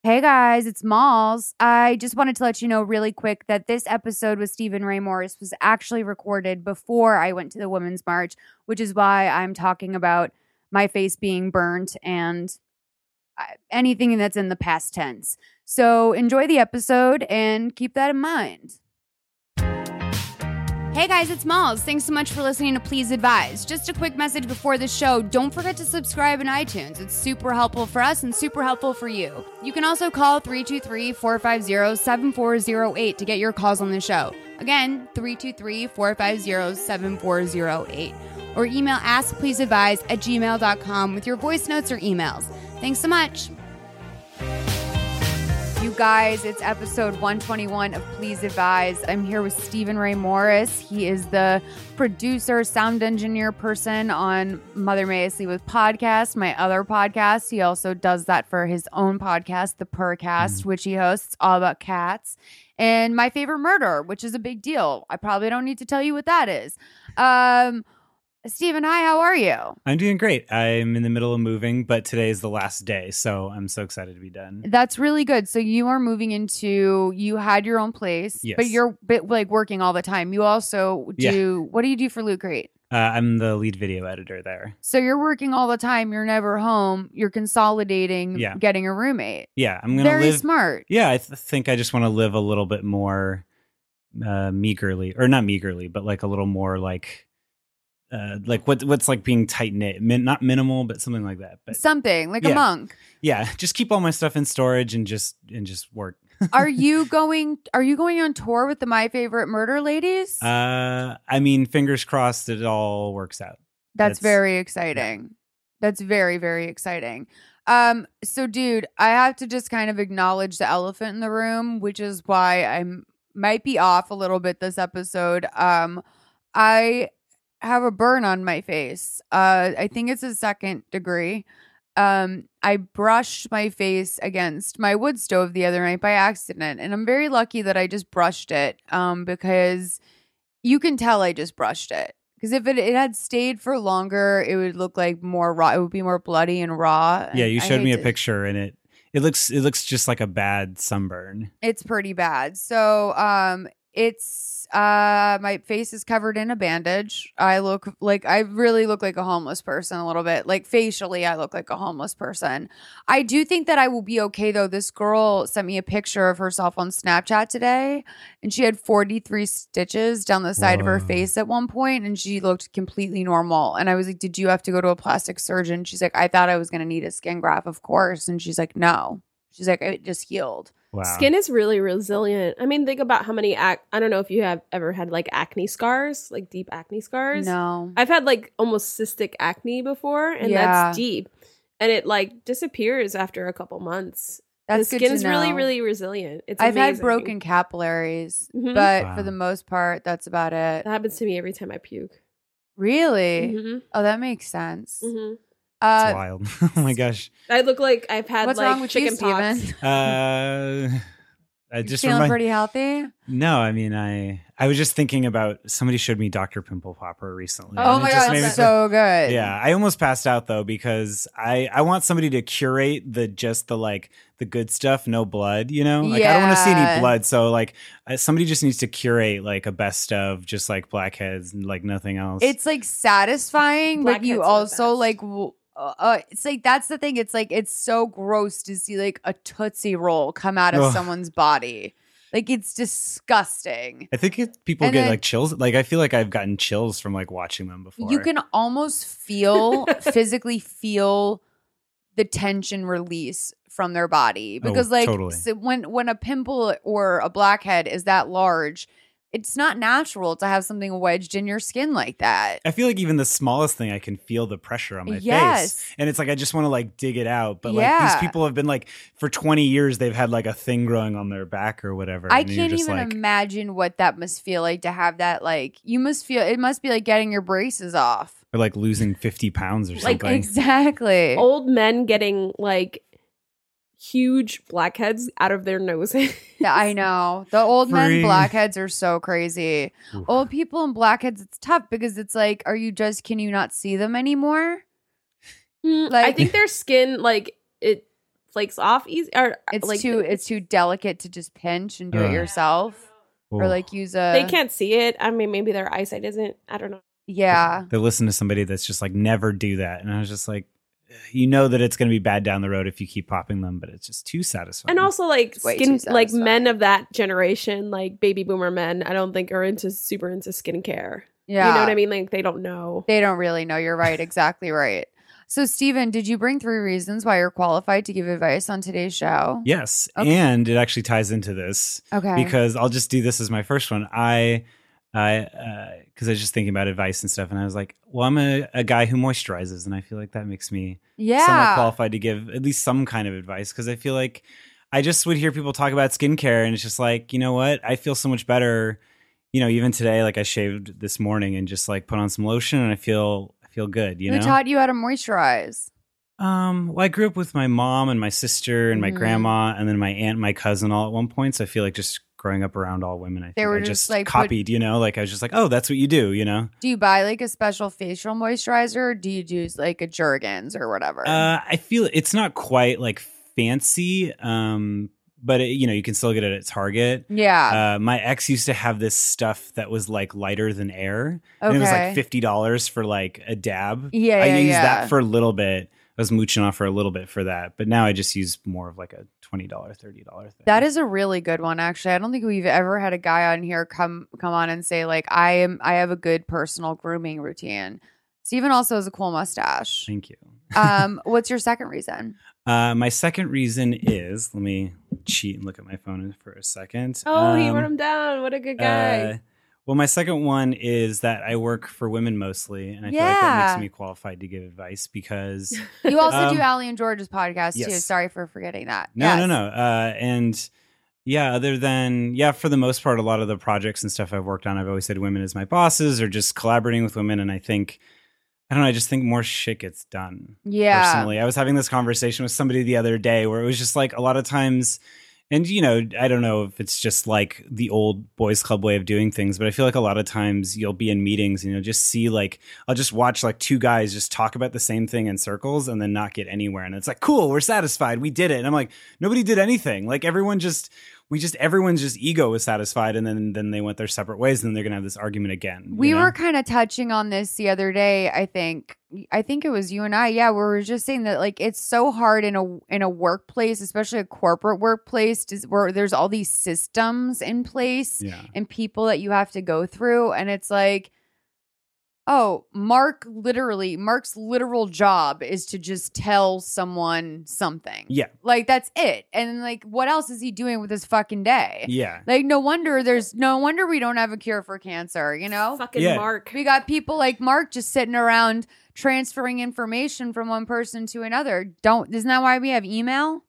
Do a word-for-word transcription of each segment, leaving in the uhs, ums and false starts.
Hey guys, it's Malls. I just wanted to let you know really quick that this episode with Stephen Ray Morris was actually recorded before I went to the Women's March, which is why I'm talking about my face being burnt and anything that's in the past tense. So enjoy the episode and keep that in mind. Hey guys, it's Malls. Thanks so much for listening to Please Advise. Just a quick message before the show. Don't forget to subscribe in iTunes. It's super helpful for us and super helpful for you. You can also call three two three, four five zero, seven four zero eight to get your calls on the show. Again, three two three, four five zero, seven four zero eight. Or email askpleaseadvise at gmail dot com with your voice notes or emails. Thanks so much. You guys, it's episode one twenty-one of Please Advise. I'm here with Stephen Ray Morris. He is the producer, sound engineer person on Mother May I Sleep With podcast, my other podcast. He also does that for his own podcast, The Purrcast, mm. which he hosts, all about cats. And My Favorite Murder, which is a big deal. I probably don't need to tell you what that is. Um... Stephen, hi, how are you? I'm doing great. I'm in the middle of moving, but today is the last day, so I'm so excited to be done. That's really good. So you are moving into, you had your own place, yes. but you're bit, like working all the time. You also do, yeah. What do you do for Loot Crate? Uh, I'm the lead video editor there. So you're working all the time. You're never home. You're consolidating, yeah. getting a roommate. Yeah, I'm going to live. Very smart. Yeah, I th- think I just want to live a little bit more uh, meagerly, or not meagerly, but like a little more like... Uh, like what what's like being tight knit, Min- not minimal, but something like that. But something like yeah. a monk. Yeah, just keep all my stuff in storage and just and just work. Are you going? Are you going on tour with the My Favorite Murder ladies? Uh, I mean, fingers crossed it all works out. That's, That's very exciting. Yeah. That's very very exciting. Um, so dude, I have to just kind of acknowledge the elephant in the room, which is why I might be off a little bit this episode. Um, I. have a burn on my face. Uh, I think it's a second degree. Um, I brushed my face against my wood stove the other night by accident, and I'm very lucky that I just brushed it. Um, because you can tell I just brushed it. Because if it, it had stayed for longer, it would look like more raw. It would be more bloody and raw. Yeah, you showed me a to, picture, and it it looks it looks just like a bad sunburn. It's pretty bad. So, um, it's. Uh, my face is covered in a bandage. I look like, I really look like a homeless person a little bit. Like facially, I look like a homeless person. I do think that I will be okay though. This girl sent me a picture of herself on Snapchat today, and she had forty-three stitches down the side Whoa. of her face at one point, and she looked completely normal. And I was like, did you have to go to a plastic surgeon? She's like, I thought I was going to need a skin graft, of course. And she's like, no. She's like, it just healed. Wow. Skin is really resilient. I mean, think about how many, ac- I don't know if you have ever had like acne scars, like deep acne scars. No. I've had like almost cystic acne before, and yeah. that's deep. And it like disappears after a couple months. That's the good skin to is really, know. really resilient. It's I've amazing. had broken capillaries, mm-hmm. but wow. for the most part, that's about it. That happens to me every time I puke. Really? Mm-hmm. Oh, that makes sense. Mm-hmm. Uh, It's wild. Oh my gosh. I look like I've had What's like wrong with you, chicken pox. Steven? Uh, I just feeling remind- pretty healthy? No, I mean, I I was just thinking about, somebody showed me Doctor Pimple Popper recently. Oh and my it just God, made me it's think- so good. Yeah, I almost passed out though, because I, I want somebody to curate the just the like the good stuff, no blood, you know? Like I don't want to see Yeah. any blood, so like uh, somebody just needs to curate like a best of just like blackheads and like nothing else. It's like satisfying, but you Blackheads are the also best. like, w- uh, uh, it's like, that's the thing. It's like, it's so gross to see like a Tootsie Roll come out of Ugh. someone's body. Like it's disgusting. I think it, people And get then- like chills. Like I feel like I've gotten chills from like watching them before. You can almost feel, physically feel the tension release from their body because like totally. so when when a pimple or a blackhead is that large, it's not natural to have something wedged in your skin like that. I feel like even the smallest thing, I can feel the pressure on my Yes. face. And it's like, I just want to like dig it out. But like Yeah. these people have been like, for twenty years, they've had like a thing growing on their back or whatever. I and you're can't just even like, imagine what that must feel like to have that. Like you must feel, it must be like getting your braces off. or like losing fifty pounds or Like, something. Exactly. Old men getting like huge blackheads out of their noses. Yeah, I know. The old men Free. blackheads are so crazy. Oof. Old people and blackheads, it's tough because it's like, are you just, can you not see them anymore? Mm, Like- I think their skin like it flakes off easy? Or It's like too it's too delicate to just pinch and do Uh. it yourself, or Oh. like use a. they can't see it. I mean, maybe their eyesight isn't. I don't know. Yeah, They listen to somebody that's just like never do that, and I was just like, you know that it's going to be bad down the road if you keep popping them, but it's just too satisfying. And also, like It's way skin, too like men satisfying. of that generation, like baby boomer men, I don't think are into super into skincare. yeah. You know what I mean? Like they don't know. They don't really know. You're right. Exactly right. So, Steven, did you bring three reasons why you're qualified to give advice on today's show? yes, Okay. and it actually ties into this Okay. because I'll just do this as my first one. I, I, because I was just thinking about advice and stuff, and I was like, well, I'm a, a guy who moisturizes, and I feel like that makes me somewhat yeah. qualified to give at least some kind of advice because I feel like I just would hear people talk about skincare, and it's just like, you know what? I feel so much better. You know, even today, like I shaved this morning and just like put on some lotion, and I feel I feel good. You Who know, taught you how to moisturize? Um, well, I grew up with my mom and my sister and my Mhm. grandma, and then my aunt, and my cousin, all at one point. So I feel like just growing up around all women, I think were I just, just like, put- copied. You know, like I was just like, oh, that's what you do. You know, Do you buy like a special facial moisturizer, or do you use like a Jergens or whatever? uh, I feel it's not quite like fancy, um, but it, you know, you can still get it at Target. yeah. Uh, my ex used to have this stuff that was like lighter than air. okay. And it was like fifty dollars for like a dab. Yeah, I yeah, used yeah. that for a little bit. I was mooching off for a little bit for that. But now I just use more of like a twenty dollars, thirty dollars thing. That is a really good one, actually. I don't think we've ever had a guy on here come come on and say like, I am I have a good personal grooming routine. Steven also has a cool mustache. Thank you. Um, what's your second reason? Uh, my second reason is, let me cheat and look at my phone for a second. Oh, he Um, wrote him down. What a good guy. uh, well, my second one is that I work for women mostly, and I feel like that Yeah. makes me qualified to give advice because You also Um, do Allie and George's podcast too. yes. Sorry for forgetting that. no, Yes. no, no. Uh, and yeah, other than, yeah, for the most part, a lot of the projects and stuff I've worked on, I've always said women as my bosses or just collaborating with women. And I think, I don't know, I just think more shit gets done. Yeah. Personally, I was having this conversation with somebody the other day where it was just like a lot of times, and you know, I don't know if it's just like the old boys club way of doing things, but I feel like a lot of times you'll be in meetings and you'll just see like, I'll just watch like two guys just talk about the same thing in circles and then not get anywhere. And it's like, cool, we're satisfied. We did it. And I'm like, nobody did anything. Like everyone just, we just, everyone's just ego was satisfied. And then, then they went their separate ways and then they're going to have this argument again. you We know? were kind of touching on this the other day, I think. I think it was you and I. Yeah, we were just saying that like it's so hard in a in a workplace, especially a corporate workplace, to, where there's all these systems in place yeah. and people that you have to go through, and it's like, oh, Mark literally, Mark's literal job is to just tell someone something. Yeah. Like that's it. And like, what else is he doing with his fucking day? Yeah. Like, no wonder there's no wonder we don't have a cure for cancer, you know? Fucking Yeah. Mark. We got people like Mark just sitting around transferring information from one person to another. Don't isn't that why we have email?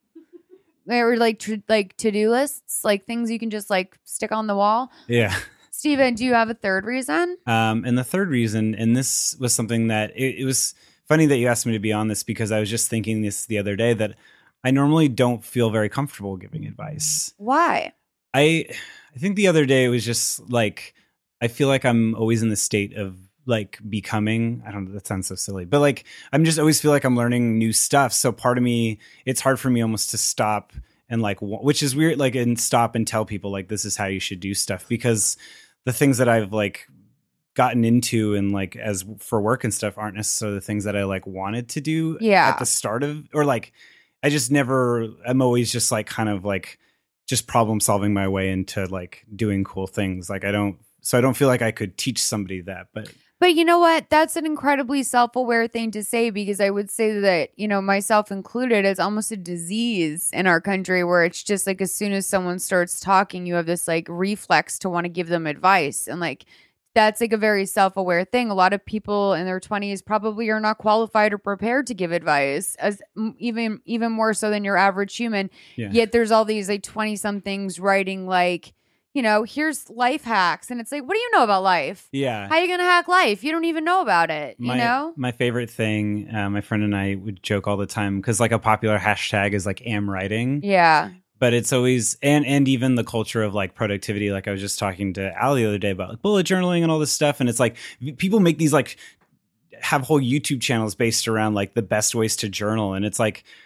Or like tr- like to-do lists, like things you can just like stick on the wall. Yeah. Steven, do you have a third reason? Um, and the third reason, and this was something that it, it was funny that you asked me to be on this because I was just thinking this the other day that I normally don't feel very comfortable giving advice. Why? I I think the other day it was just like I feel like I'm always in the state of like becoming, I don't know, that sounds so silly, but like I'm just always feel like I'm learning new stuff. So part of me, it's hard for me almost to stop and like, w- which is weird, like, and stop and tell people like this is how you should do stuff because the things that I've like gotten into and like as for work and stuff aren't necessarily the things that I like wanted to do Yeah. at the start of, or like I just never, I'm always just like kind of like just problem solving my way into like doing cool things. Like I don't, so I don't feel like I could teach somebody that, but But you know what? That's an incredibly self-aware thing to say because I would say that, you know, myself included, it's almost a disease in our country where it's just like as soon as someone starts talking, you have this like reflex to want to give them advice. And like that's like a very self-aware thing. A lot of people in their twenties probably are not qualified or prepared to give advice, as m- even even more so than your average human. yeah. Yet there's all these like twenty-somethings writing like, you know, here's life hacks. And it's like, what do you know about life? Yeah. How you gonna hack life? You don't even know about it. my, You know? my favorite thing, uh, my friend and I would joke all the time because like a popular hashtag is like am writing. Yeah. But it's always, and and even the culture of like productivity. Like I was just talking to Ali the other day about like bullet journaling and all this stuff. And it's like people make these like, have whole YouTube channels based around like the best ways to journal. And it's like,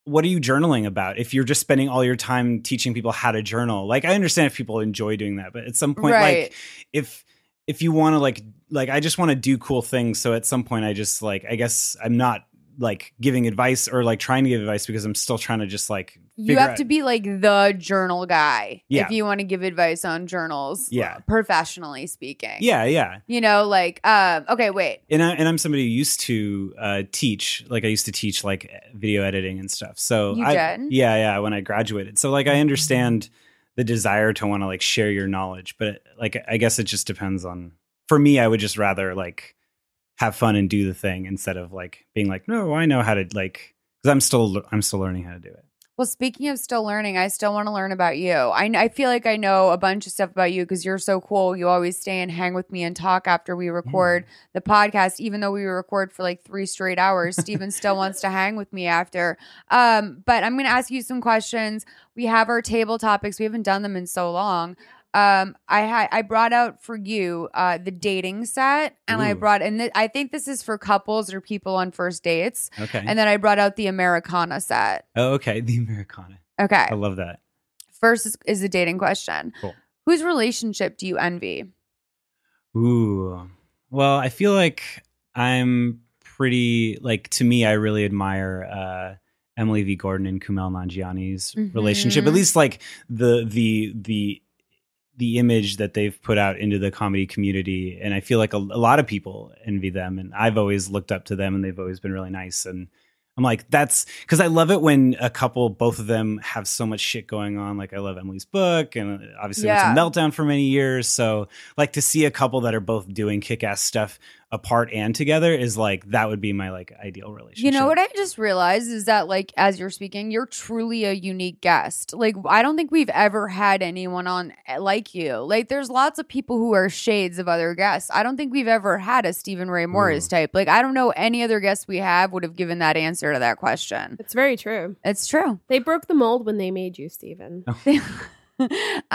what are you journaling about? If you're just spending all your time teaching people how to journal, like I understand if people enjoy doing that, but at some point, Right. like if if you want to like like I just want to do cool things. So at some point, I just like I guess I'm not like giving advice or like trying to give advice because I'm still trying to just like You have out- to be like the journal guy Yeah. if you want to give advice on journals. Yeah. Professionally speaking. Yeah, yeah. You know, like, um, okay, wait. And, I, and I'm somebody who used to uh, teach, like I used to teach like video editing and stuff. So You I, did? Yeah, yeah. When I graduated, so like I understand the desire to want to like share your knowledge, but like I guess it just depends on. For me, I would just rather like have fun and do the thing instead of like being like, no, I know how to like because I'm still I'm still learning how to do it. Well, speaking of still learning, I still want to learn about you. I, I feel like I know a bunch of stuff about you because you're so cool. You always stay and hang with me and talk after we record the podcast. Even though we record for like three straight hours, Steven still wants to hang with me after. Um, but I'm going to ask you some questions. We have our table topics. We haven't done them in so long. Um, I had I brought out for you uh the dating set, and I Ooh. brought and th- I think this is for couples or people on first dates. Okay. And then I brought out the Americana set. Oh, okay. The Americana. Okay. I love that. First is, is a dating question. Cool. Whose relationship do you envy? Ooh. Well, I feel like I'm pretty like to me, I really admire uh Emily V. Gordon and Kumail Nanjiani's Mhm. relationship. At least like the the the the image that they've put out into the comedy community. And I feel like a, a lot of people envy them. And I've always looked up to them and they've always been really nice. And I'm like, that's because I love it when a couple, both of them have so much shit going on. Like I love Emily's book and obviously Yeah. it's a meltdown for many years. So like to see a couple that are both doing kick-ass stuff apart and together is like, that would be my like ideal relationship. You know what I just realized is that, like, as you're speaking, you're truly a unique guest. Like, I don't think we've ever had anyone on like you. Like, there's lots of people who are shades of other guests. I don't think we've ever had a Stephen Ray Morris Ooh. type. Like, I don't know any other guest we have would have given that answer to that question. It's very true. It's true. They broke the mold when they made you, Steven. um,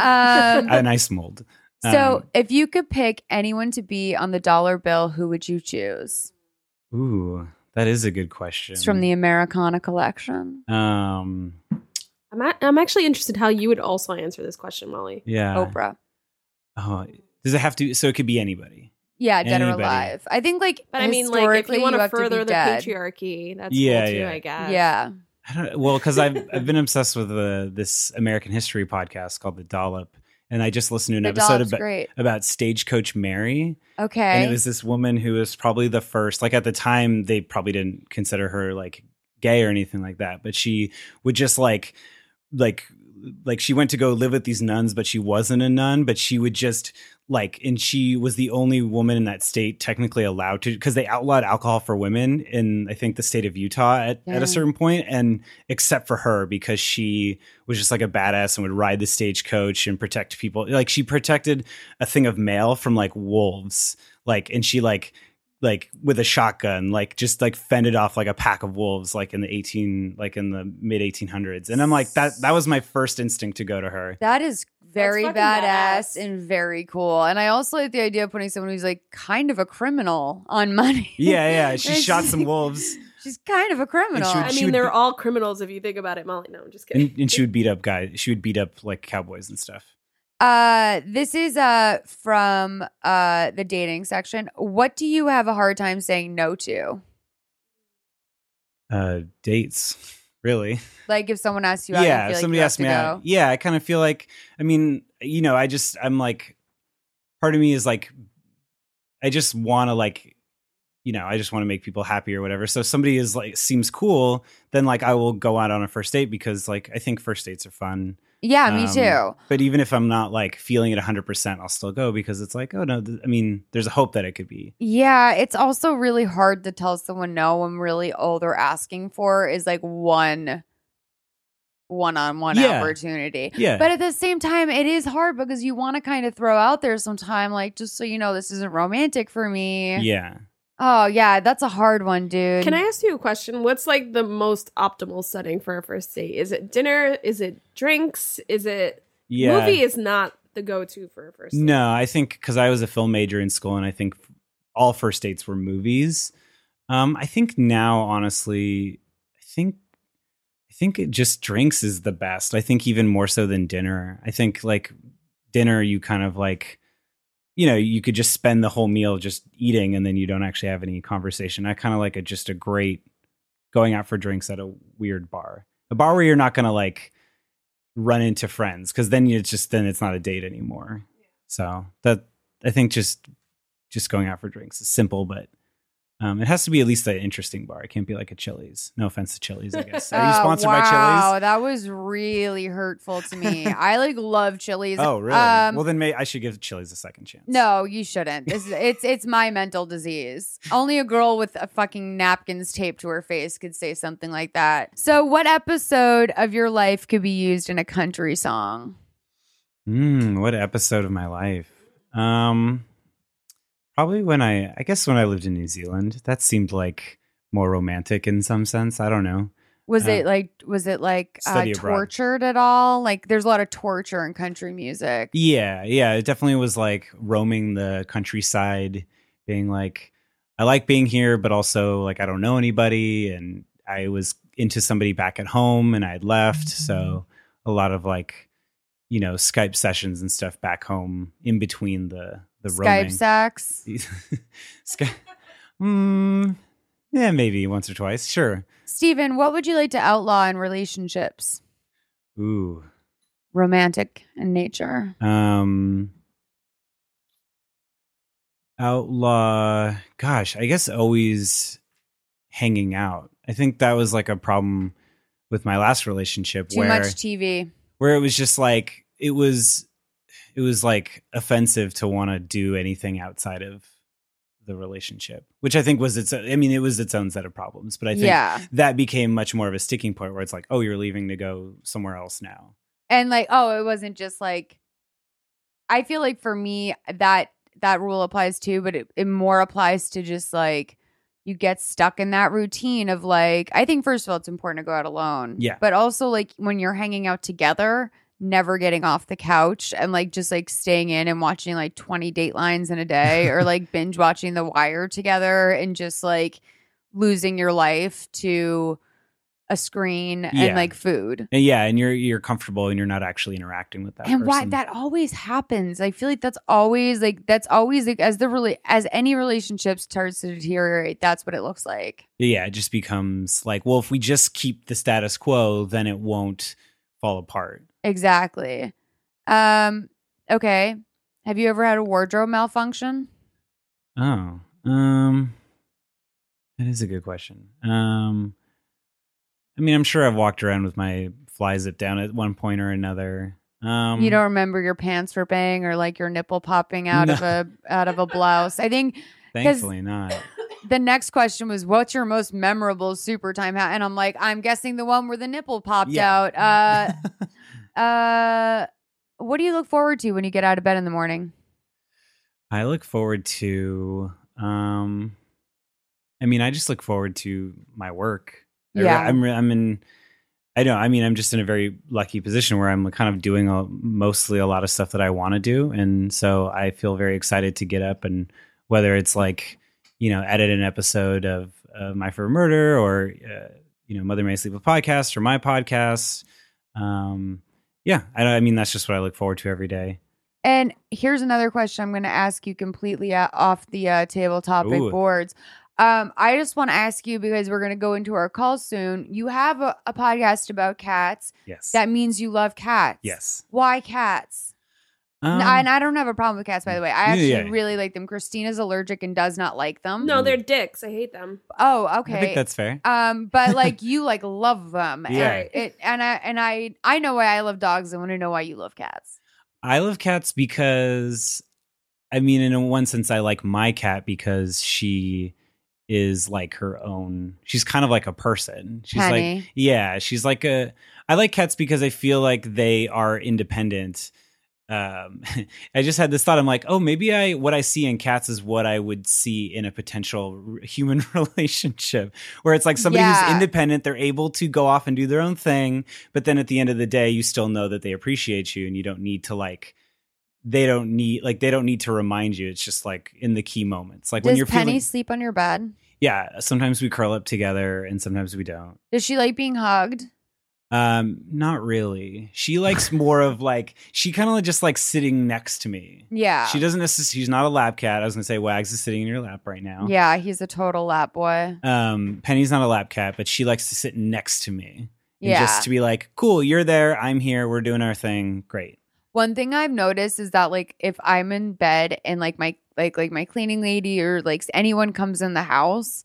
A nice mold. so, Um, if you could pick anyone to be on the dollar bill, who would you choose? Ooh, that is a good question. It's from the Americana collection. um, I'm a- I'm actually interested how you would also answer this question, Molly. yeah. Oprah. Oh, does it have to? So it could be anybody. Yeah, dead or Anybody. alive. I think, like, But I mean, like, if historically, you want to have further be the dead. patriarchy, that's Yeah, cool too, yeah. I guess. Yeah. I don't. Well, because I've I've been obsessed with the this American history podcast called The Dollop, and I just listened to an The episode Dollop's about great. about Stagecoach Mary, Okay. and it was this woman who was probably the first. Like at the time, they probably didn't consider her like gay or anything like that, but she would just like like like she went to go live with these nuns, but she wasn't a nun, but she would just like, and she was the only woman in that state technically allowed to, because they outlawed alcohol for women in, I think, the state of Utah at, Yeah. at a certain point, and except for her, because she was just like a badass and would ride the stagecoach and protect people. Like she protected a thing of mail from like wolves, like, and she like, like with a shotgun, like just like fended off like a pack of wolves, like in the eighteen, like in the mid eighteen hundreds. And I'm like, that, that was my first instinct to go to her. That is very fucking badass, badass. and very cool. And I also like the idea of putting someone who's like kind of a criminal on money. Yeah, yeah. She It's- shot some wolves, She's kind of a criminal. would- I She mean, they're be- all criminals if you think about it, Molly. No, I'm just kidding. and, and she would beat up guys. She would beat up like cowboys and stuff. Uh, this is uh from uh the dating section. What do you have a hard time saying no to? Uh, dates, really. Like if someone asks you out, Yeah, you feel if like somebody you have asked to me go. out. Yeah, I kind of feel like, I mean, you know, I just, I'm like, part of me is like, I just want to like, you know, I just want to make people happy or whatever. So if somebody is like, seems cool, then like I will go out on a first date because like, I think first dates are fun. Yeah, me Um, too. But even if I'm not like feeling it one hundred percent, I'll still go because it's like, oh no, th- I mean, there's a hope that it could be. Yeah, it's also really hard to tell someone no when really all they're asking for is like one one-on-one Yeah. opportunity. Yeah. But at the same time, it is hard because you want to kind of throw out there sometime, like, just so you know, this isn't romantic for me. yeah. Oh, yeah, that's a hard one, dude. Can I ask you a question? What's like the most optimal setting for a first date? Is it dinner? Is it drinks? Is it Yeah. movie? Is not the go-to for a first date. No, I think because I was a film major in school and I think all first dates were movies. Um, I think now, honestly, I think I think it just drinks is the best. I think even more so than dinner. I think like dinner, you kind of like, you know, you could just spend the whole meal just eating and then you don't actually have any conversation. I kind of like a, just a great going out for drinks at a weird bar, a bar where you're not going to like run into friends. Cause then it's just, then it's not a date anymore. Yeah. So that, I think just, just going out for drinks is simple, but Um, it has to be at least an interesting bar. It can't be like a Chili's. No offense to Chili's, I guess. Are you sponsored uh, wow, by Chili's? Wow, that was really hurtful to me. I like love Chili's. Oh, really? Um, well, then may I should give Chili's a second chance. No, you shouldn't. This is, it's it's my mental disease. Only a girl with a fucking napkins taped to her face could say something like that. So, what episode of your life could be used in a country song? Hmm, what episode of my life? Um. Probably when I, I guess when I lived in New Zealand, that seemed like more romantic in some sense. I don't know. Was uh, it like, was it like uh, Study abroad. tortured at all? Like there's a lot of torture in country music. Yeah. Yeah. It definitely was like roaming the countryside, being like, I like being here, but also like, I don't know anybody. And I was into somebody back at home and I had left. So a lot of like, you know, Skype sessions and stuff back home in between the, the Skype roaming. sex. Skype. Mm, yeah, maybe once or twice. Sure. Steven, what would you like to outlaw in relationships? Ooh. Romantic in nature. Um, outlaw. Gosh, I guess always hanging out. I think that was like a problem with my last relationship. Too where, much T V. Where it was just like, it was, it was like offensive to want to do anything outside of the relationship, which I think was its, I mean, it was its own set of problems, but I think yeah. that became much more of a sticking point where it's like, oh, you're leaving to go somewhere else now. And like, oh, it wasn't just like, I feel like for me that that rule applies too, but it, it more applies to just like, you get stuck in that routine of like, I think first of all, it's important to go out alone. Yeah. But also like when you're hanging out together, never getting off the couch and like just like staying in and watching like twenty Datelines in a day or like binge watching The Wire together and just like losing your life to a screen and Yeah. like food. And yeah, and you're you're comfortable and you're not actually interacting with that And why person. that always happens. I feel like that's always like that's always like as the rela- as any relationship starts to deteriorate, that's what it looks like. Yeah, it just becomes like, well, if we just keep the status quo, then it won't fall apart. Exactly. Um, okay. Have you ever had a wardrobe malfunction? Oh, um, that is a good question. Um, I mean, I'm sure I've walked around with my fly zip down at one point or another. Um, You don't remember your pants ripping or like your nipple popping out No. of a out of a blouse. I think thankfully not. the next question was, "What's your most memorable super time hat?" And I'm like, I'm guessing the one where the nipple popped Yeah. out. Uh, uh, what do you look forward to when you get out of bed in the morning? I look forward to, um, I mean, I just look forward to my work. I re- Yeah. I'm, re- I'm in, I don't, I mean, I'm just in a very lucky position where I'm kind of doing a, mostly a lot of stuff that I want to do. And so I feel very excited to get up and whether it's like, you know, edit an episode of uh, My Favorite Murder or, uh, you know, Mother May Sleep, a podcast or my podcast. Um, yeah, I, I mean, that's just what I look forward to every day. And here's another question I'm going to ask you completely uh, off the uh, table topic Ooh. boards. Um, I just want to ask you because we're going to go into our call soon. You have a, a podcast about cats. Yes. That means you love cats. yes. Why cats? Um, N- and I don't have a problem with cats, by the way. I yeah, actually yeah. really like them. Christina's allergic and does not like them. No, they're dicks. I hate them. Oh, okay. I think that's fair. Um, but like you like love them. Yeah. And it and I and I I know why I love dogs. I want to know why you love cats. I love cats because, I mean, in one sense, I like my cat because she is like her own. She's kind of like a person. She's Penny. like, yeah, she's like a. I like cats because I feel like they are independent. Um, I just had this thought. I'm like, oh, maybe I what I see in cats is what I would see in a potential r- human relationship, where it's like somebody Yeah. who's independent. They're able to go off and do their own thing, but then at the end of the day, you still know that they appreciate you, and you don't need to like. They don't need like they don't need to remind you. It's just like in the key moments, like when Does you're Penny feeling. sleep on your bed? Yeah, sometimes we curl up together, and sometimes we don't. Does she like being hugged? Um, not really. She likes more of like, she kind of just like sitting next to me. Yeah. She doesn't necessarily, she's not a lap cat. I was going to say Wags is sitting in your lap right now. Yeah, he's a total lap boy. Um, Penny's not a lap cat, but she likes to sit next to me. And Yeah. just to be like, cool, you're there. I'm here. We're doing our thing. Great. One thing I've noticed is that like if I'm in bed and like my like like my cleaning lady or like anyone comes in the house,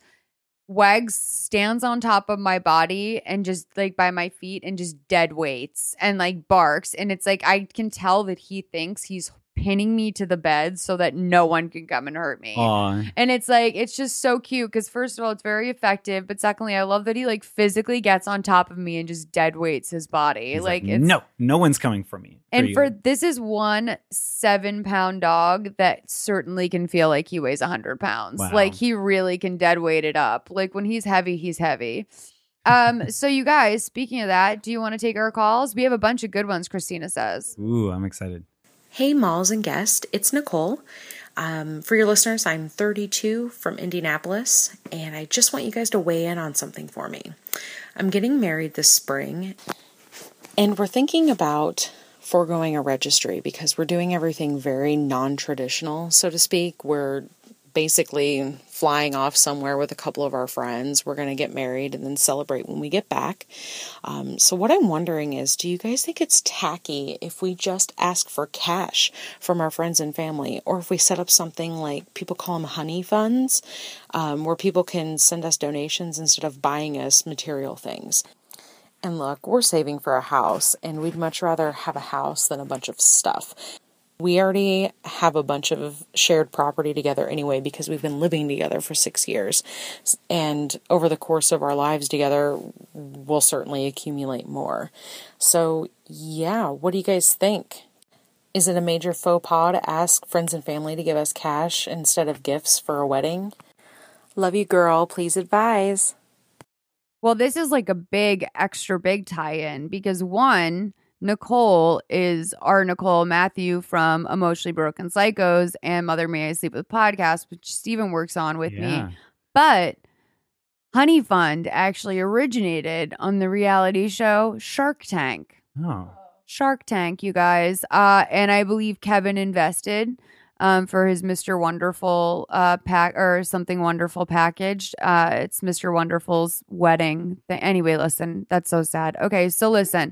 Wags stands on top of my body and just like by my feet and just dead waits and like barks. And it's like I can tell that he thinks he's pinning me to the bed so that no one can come and hurt me. Aw. And it's like, it's just so cute because first of all, it's very effective. But secondly, I love that he like physically gets on top of me and just dead weights his body. He's Like, like, it's, no, no one's coming for me. and you. for this is one seven pound dog that certainly can feel like he weighs a hundred pounds. Wow. Like he really can dead weight it up. Like when he's heavy, he's heavy. Um, so you guys, speaking of that, do you want to take our calls? We have a bunch of good ones, Christina says. Ooh, I'm excited. Hey, Malls and guest, it's Nicole. Um, for your listeners, I'm thirty-two from Indianapolis, and I just want you guys to weigh in on something for me. I'm getting married this spring, and we're thinking about foregoing a registry because we're doing everything very non-traditional, so to speak. We're basically flying off somewhere with a couple of our friends. We're going to get married and then celebrate when we get back. Um, so what I'm wondering is, do you guys think it's tacky if we just ask for cash from our friends and family, or if we set up something like, people call them honey funds, um, where people can send us donations instead of buying us material things? And look, we're saving for a house, and we'd much rather have a house than a bunch of stuff. We already have a bunch of shared property together anyway because we've been living together for six years. And over the course of our lives together, we'll certainly accumulate more. So, yeah, what do you guys think? Is it a major faux pas to ask friends and family to give us cash instead of gifts for a wedding? Love you, girl. Please advise. Well, this is like a big, extra big tie-in because one, Nicole is our Nicole Matthew from Emotionally Broken Psychos and Mother May I Sleep With podcast, which Steven works on with Yeah. me. But Honey Fund actually originated on the reality show Shark Tank. Oh. Shark Tank, you guys. Uh, and I believe Kevin invested um, for his Mister Wonderful uh, pack or something wonderful package. Uh, it's Mister Wonderful's wedding. Th- anyway, listen, that's so sad. Okay, so listen.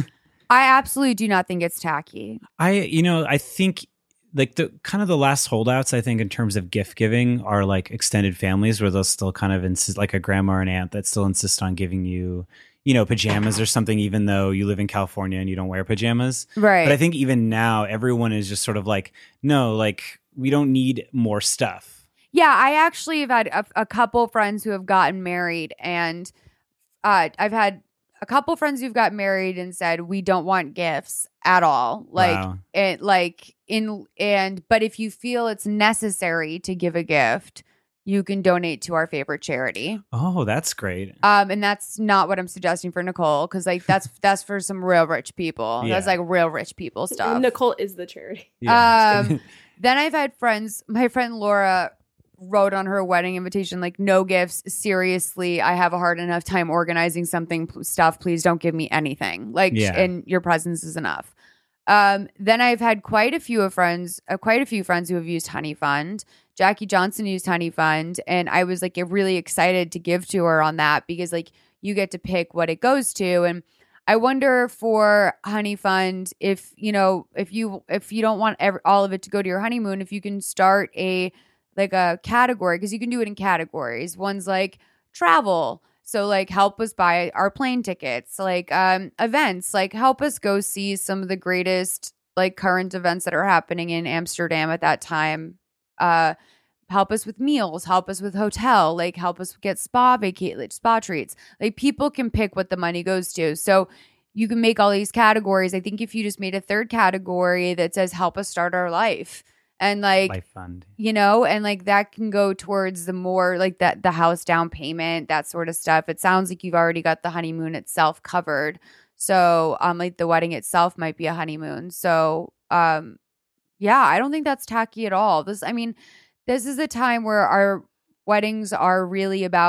I absolutely do not think it's tacky. I, you know, I think like the kind of the last holdouts, I think, in terms of gift giving are like extended families where they'll still kind of insist, like a grandma or an aunt that still insist on giving you, you know, pajamas or something, even though you live in California and you don't wear pajamas. Right. But I think even now, everyone is just sort of like, no, like we don't need more stuff. Yeah, I actually have had a, a couple friends who have gotten married, and uh, I've had a couple friends who've got married and said we don't want gifts at all. Like Wow. it, like in and but if you feel it's necessary to give a gift, you can donate to our favorite charity. Oh, that's great. Um, and that's not what I'm suggesting for Nicole because like that's that's for some real rich people. That's Yeah. like real rich people stuff. Nicole is the charity. Yeah. Um, then I've had friends, my friend Laura wrote on her wedding invitation, like, no gifts. Seriously, I have a hard enough time organizing something p- stuff. Please don't give me anything. Like, Yeah. and your presence is enough. Um, then I've had quite a few of friends, uh, quite a few friends who have used Honey Fund. Jackie Johnson used Honey Fund, and I was like really excited to give to her on that because like you get to pick what it goes to. And I wonder for Honey Fund if you know if you if you don't want ever, all of it to go to your honeymoon, if you can start a like a category, because you can do it in categories. One's like travel. So like help us buy our plane tickets, like um, events, like help us go see some of the greatest like current events that are happening in Amsterdam at that time. Uh, help us with meals, help us with hotel, like help us get spa vacate, like spa treats. Like people can pick what the money goes to. So you can make all these categories. I think if you just made a third category that says help us start our life. And like, Life fund. you know, and like that can go towards the more like that, the house down payment, that sort of stuff. It sounds like you've already got the honeymoon itself covered. So, um, like the wedding itself might be a honeymoon. So, um, yeah, I don't think that's tacky at all. This, I mean, this is a time where our weddings are really about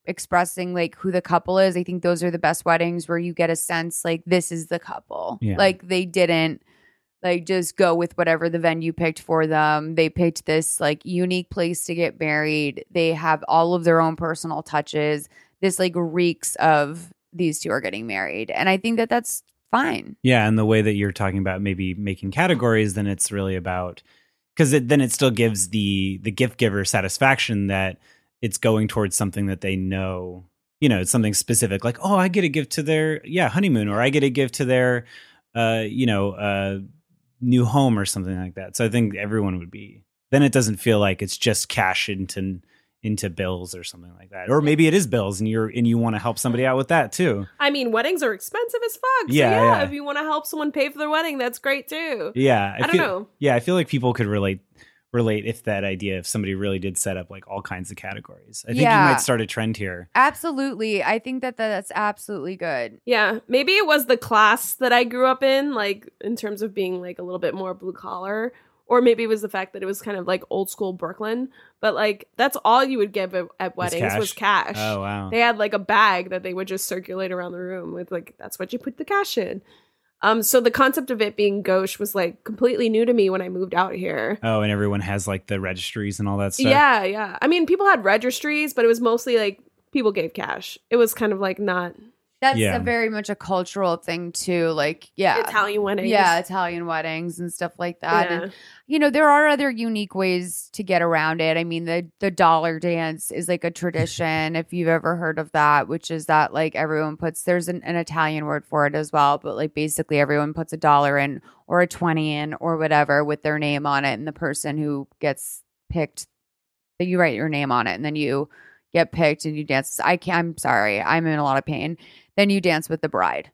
expressing like who the couple is. I think those are the best weddings where you get a sense like this is the couple. Yeah. Like they didn't like just go with whatever the venue picked for them. They picked this like unique place to get married. They have all of their own personal touches. This like reeks of these two are getting married. And I think that that's fine. Yeah. And the way that you're talking about maybe making categories, then it's really about, because it, then it still gives the the gift giver satisfaction that it's going towards something that they know, you know, it's something specific like, oh, I get a gift to their, yeah, honeymoon, or I get a gift to their, uh, you know, uh, new home or something like that. So I think everyone would be, then it doesn't feel like it's just cash into into bills or something like that. Or maybe it is bills and you're and you want to help somebody out with that too. I mean, weddings are expensive as fuck. So yeah, yeah, yeah. if you want to help someone pay for their wedding, that's great too. Yeah. I, I don't feel, know. Yeah, I feel like people could relate relate if that idea, if somebody really did set up like all kinds of categories. I think Yeah. you might start a trend here. Absolutely. I think that that's absolutely good. Yeah, maybe it was the class that I grew up in, like in terms of being like a little bit more blue collar, or maybe it was the fact that it was kind of like old school Brooklyn. But like that's all you would give at, at weddings cash? was cash. Oh, wow. They had like a bag that they would just circulate around the room with like that's what you put the cash in. Um, so the concept of it being gauche was like completely new to me when I moved out here. Oh, and everyone has like the registries and all that stuff. Yeah, yeah. I mean, people had registries, but it was mostly like people gave cash. It was kind of like not That's Yeah. a very much a cultural thing too. Like, yeah. Italian weddings. Yeah, Italian weddings and stuff like that. Yeah. And you know, there are other unique ways to get around it. I mean, the the dollar dance is like a tradition, if you've ever heard of that, which is that like everyone puts there's an, an Italian word for it as well, but like basically everyone puts a dollar in or a twenty in or whatever with their name on it, and the person who gets picked, that you write your name on it, and then you get picked and you dance. I can't, I'm sorry, I'm in a lot of pain. Then you dance with the bride.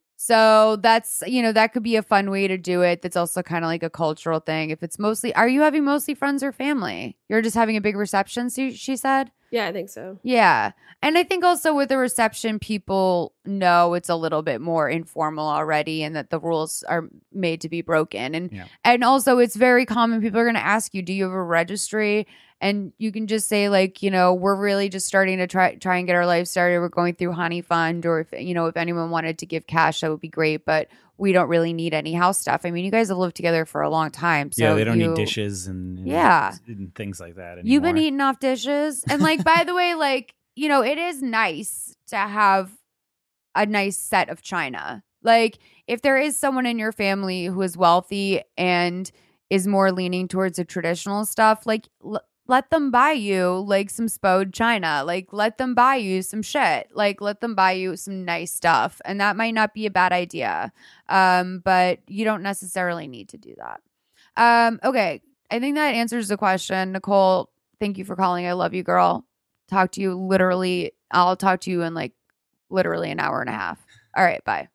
So that's, you know, that could be a fun way to do it. That's also kind of like a cultural thing. If it's mostly, are you having mostly friends or family? You're just having a big reception, she, she said? Yeah, I think so. Yeah. And I think also with the reception, people know it's a little bit more informal already and that the rules are made to be broken. And Yeah. and also it's very common. People are going to ask you, do you have a registry? And you can just say like, you know, we're really just starting to try try and get our life started. We're going through Honey Fund, or if, you know, if anyone wanted to give cash, that would be great. But we don't really need any house stuff. I mean, you guys have lived together for a long time. So yeah, they don't you, need dishes and, and Yeah. and things like that anymore. You've been eating off dishes. And like, by the way, like, you know, it is nice to have a nice set of china. Like, if there is someone in your family who is wealthy and is more leaning towards the traditional stuff, like, l- let them buy you like some spode china. Like, let them buy you some shit. Like, let them buy you some nice stuff. And that might not be a bad idea. Um, but you don't necessarily need to do that. Um, okay. I think that answers the question. Nicole, thank you for calling. I love you, girl. Talk to you literally. I'll talk to you in like literally an hour and a half. All right. Bye.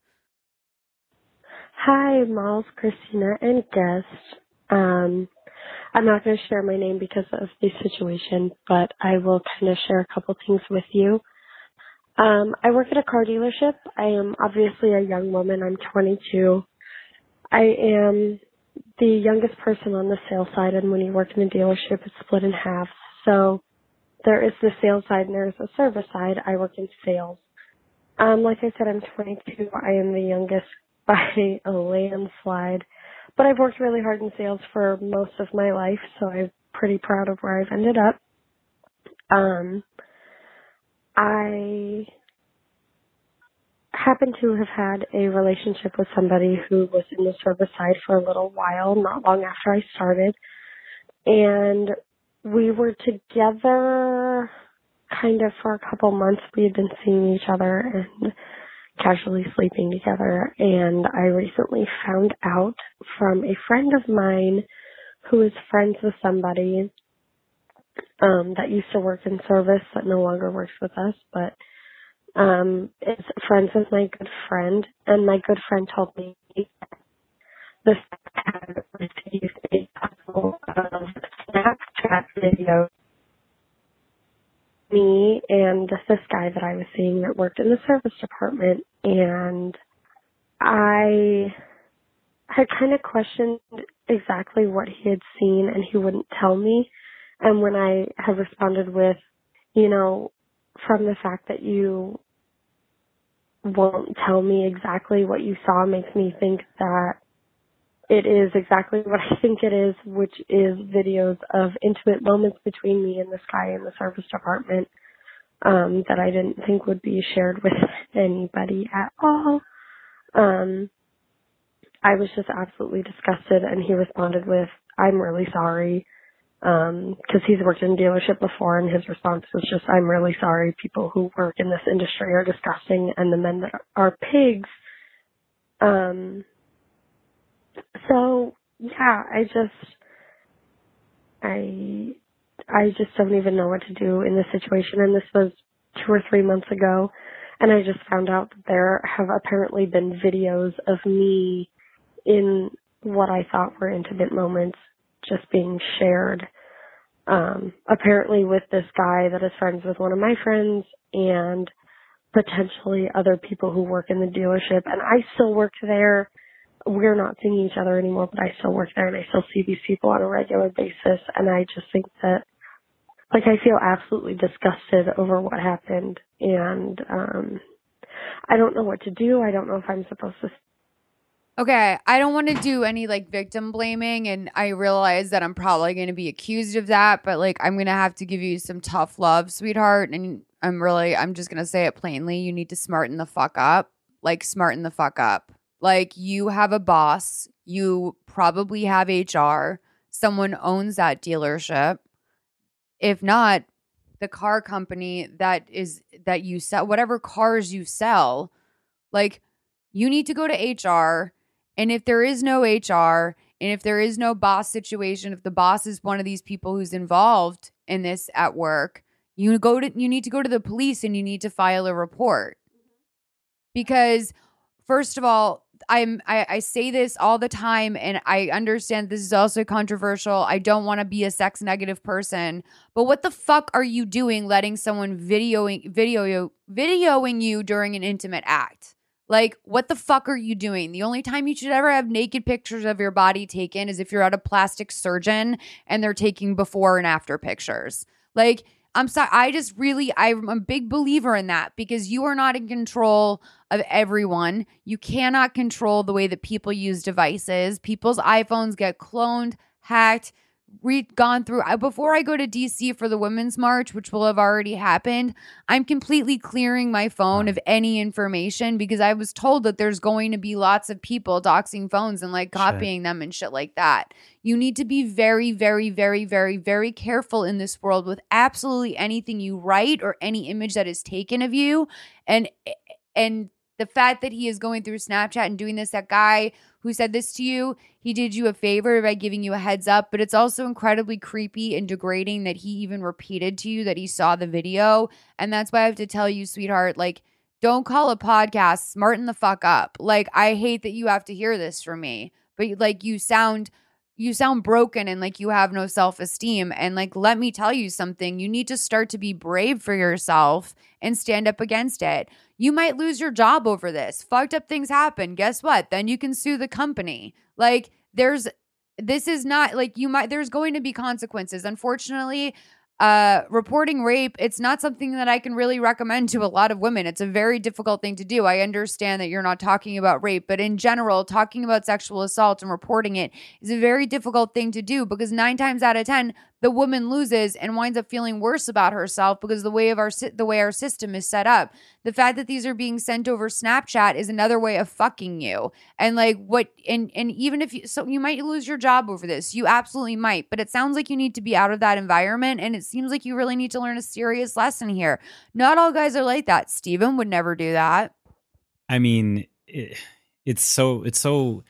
Hi, Miles, Christina, and guest. Um, I'm not going to share my name because of the situation, but I will kind of share a couple things with you. Um, I work at a car dealership. I am obviously a young woman. I'm twenty-two. I am the youngest person on the sales side, and when you work in the dealership, it's split in half. So there is the sales side and there's the service side. I work in sales. Um, like I said, I'm twenty-two. I am the youngest by a landslide. But I've worked really hard in sales for most of my life, so I'm pretty proud of where I've ended up. Um, I happen to have had a relationship with somebody who was in the service side for a little while, not long after I started. And we were together kind of for a couple months. We had been seeing each other and casually sleeping together, and I recently found out from a friend of mine who is friends with somebody um, that used to work in service that no longer works with us, but um, is friends with my good friend, and my good friend told me this had received a couple of Snapchat videos me and this guy that I was seeing that worked in the service department, and I had kind of questioned exactly what he had seen, and he wouldn't tell me. And when I had responded with, you know, from the fact that you won't tell me exactly what you saw makes me think that it is exactly what I think it is, which is videos of intimate moments between me and this guy in the service department um, that I didn't think would be shared with anybody at all. Um, I was just absolutely disgusted, and he responded with, "I'm really sorry," um, because he's worked in a dealership before, and his response was just, "I'm really sorry. People who work in this industry are disgusting, and the men that are pigs." Um, so yeah, I just, I, I just don't even know what to do in this situation, and this was two or three months ago, and I just found out that there have apparently been videos of me in what I thought were intimate moments just being shared, um, apparently with this guy that is friends with one of my friends and potentially other people who work in the dealership. And I still work there. We're not seeing each other anymore, but I still work there and I still see these people on a regular basis. And I just think that, like, I feel absolutely disgusted over what happened. And um, I don't know what to do. I don't know if I'm supposed to. Okay, I don't want to do any like victim blaming, and I realize that I'm probably going to be accused of that, but like I'm going to have to give you some tough love, sweetheart, and I'm really I'm just going to say it plainly. You need to smarten the fuck up. Like smarten the fuck up. Like you have a boss, you probably have H R, someone owns that dealership. If not, the car company that is that you sell, whatever cars you sell, like you need to go to H R. And if there is no H R, and if there is no boss situation, if the boss is one of these people who's involved in this at work, you go to you need to go to the police and you need to file a report. Because first of all, I'm I, I say this all the time, and I understand this is also controversial. I don't want to be a sex negative person, but what the fuck are you doing letting someone videoing video videoing you during an intimate act? Like, what the fuck are you doing? The only time you should ever have naked pictures of your body taken is if you're at a plastic surgeon and they're taking before and after pictures. Like, I'm sorry. I just really, I'm a big believer in that because you are not in control of everyone. You cannot control the way that people use devices. People's iPhones get cloned, hacked, re- gone through. I, before I go to D C for the Women's March, which will have already happened, I'm completely clearing my phone of any information because I was told that there's going to be lots of people doxing phones and like copying shit. them and shit like that. You need to be very, very, very, very, very careful in this world with absolutely anything you write or any image that is taken of you. And and the fact that he is going through Snapchat and doing this, that guy who said this to you, he did you a favor by giving you a heads up, but it's also incredibly creepy and degrading that he even repeated to you that he saw the video. And that's why I have to tell you, sweetheart, like, don't call a podcast, smarten the fuck up. Like, I hate that you have to hear this from me, but like you sound you sound broken and like you have no self-esteem. And like, let me tell you something. You need to start to be brave for yourself and stand up against it. You might lose your job over this. Fucked up things happen. Guess what? Then you can sue the company. Like there's, this is not like you might, there's going to be consequences. Unfortunately, uh, reporting rape, it's not something that I can really recommend to a lot of women. It's a very difficult thing to do. I understand that you're not talking about rape, but in general, talking about sexual assault and reporting it is a very difficult thing to do because nine times out of ten, the woman loses and winds up feeling worse about herself because the way of our the way our system is set up. The fact that these are being sent over Snapchat is another way of fucking you. And like what and and even if you so you might lose your job over this. You absolutely might, but it sounds like you need to be out of that environment, and it seems like you really need to learn a serious lesson here. Not all guys are like that. Steven would never do that. I mean, it, it's so it's so